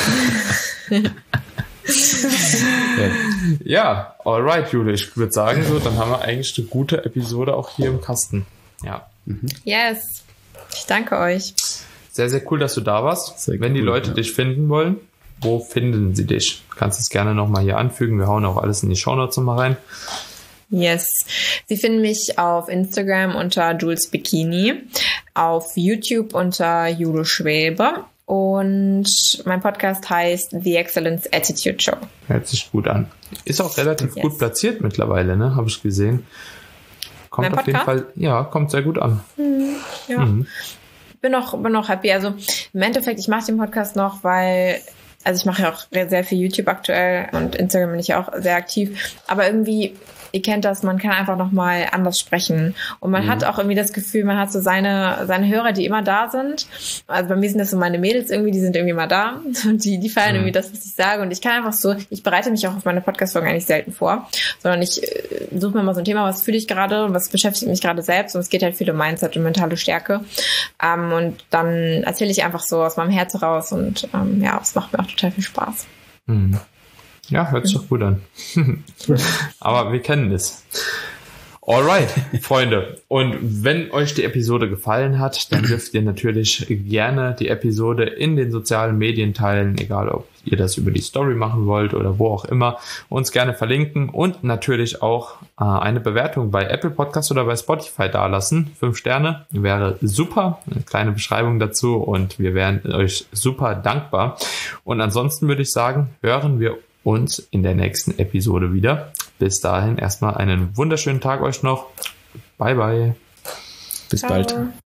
Ja, alright, Jule. Ich würde sagen, so, dann haben wir eigentlich eine gute Episode auch hier im Kasten. Ja. Mhm. Yes. Ich danke euch. Sehr, sehr cool, dass du da warst. Sehr Wenn cool, die Leute ja. dich finden wollen, wo finden sie dich? Du kannst es gerne nochmal hier anfügen. Wir hauen auch alles in die Shownotes nochmal rein. Yes. Sie finden mich auf Instagram unter Jules Bikini, auf YouTube unter Jule Schwebe und mein Podcast heißt The Excellence Attitude Show. Hört sich gut an. Ist auch relativ yes. gut platziert mittlerweile, ne? Habe ich gesehen. Kommt auf jeden Fall, ja, kommt sehr gut an. Hm, ja. Mhm. Bin noch, bin noch happy. Also im Endeffekt, ich mache den Podcast noch, weil also ich mache ja auch sehr viel YouTube aktuell und Instagram bin ich ja auch sehr aktiv, aber irgendwie ihr kennt das, man kann einfach nochmal anders sprechen. Und man mhm. hat auch irgendwie das Gefühl, man hat so seine, seine Hörer, die immer da sind. Also bei mir sind das so meine Mädels irgendwie, die sind irgendwie immer da. Und die, die feiern mhm. irgendwie das, was ich sage. Und ich kann einfach so, ich bereite mich auch auf meine Podcast-Folgen eigentlich selten vor, sondern ich äh, suche mir mal so ein Thema, was fühle ich gerade und was beschäftigt mich gerade selbst. Und es geht halt viel um Mindset und mentale Stärke. Ähm, und dann erzähle ich einfach so aus meinem Herz raus. Und ähm, ja, es macht mir auch total viel Spaß. Mhm. Ja, hört sich doch gut an. Aber wir kennen es. Alright, Freunde. Und wenn euch die Episode gefallen hat, dann dürft ihr natürlich gerne die Episode in den sozialen Medien teilen, egal ob ihr das über die Story machen wollt oder wo auch immer, uns gerne verlinken und natürlich auch äh, eine Bewertung bei Apple Podcast oder bei Spotify dalassen. Fünf Sterne wäre super. Eine kleine Beschreibung dazu und wir wären euch super dankbar. Und ansonsten würde ich sagen, hören wir uns in der nächsten Episode wieder. Bis dahin erstmal einen wunderschönen Tag euch noch. Bye, bye. Bis Ciao. Bald.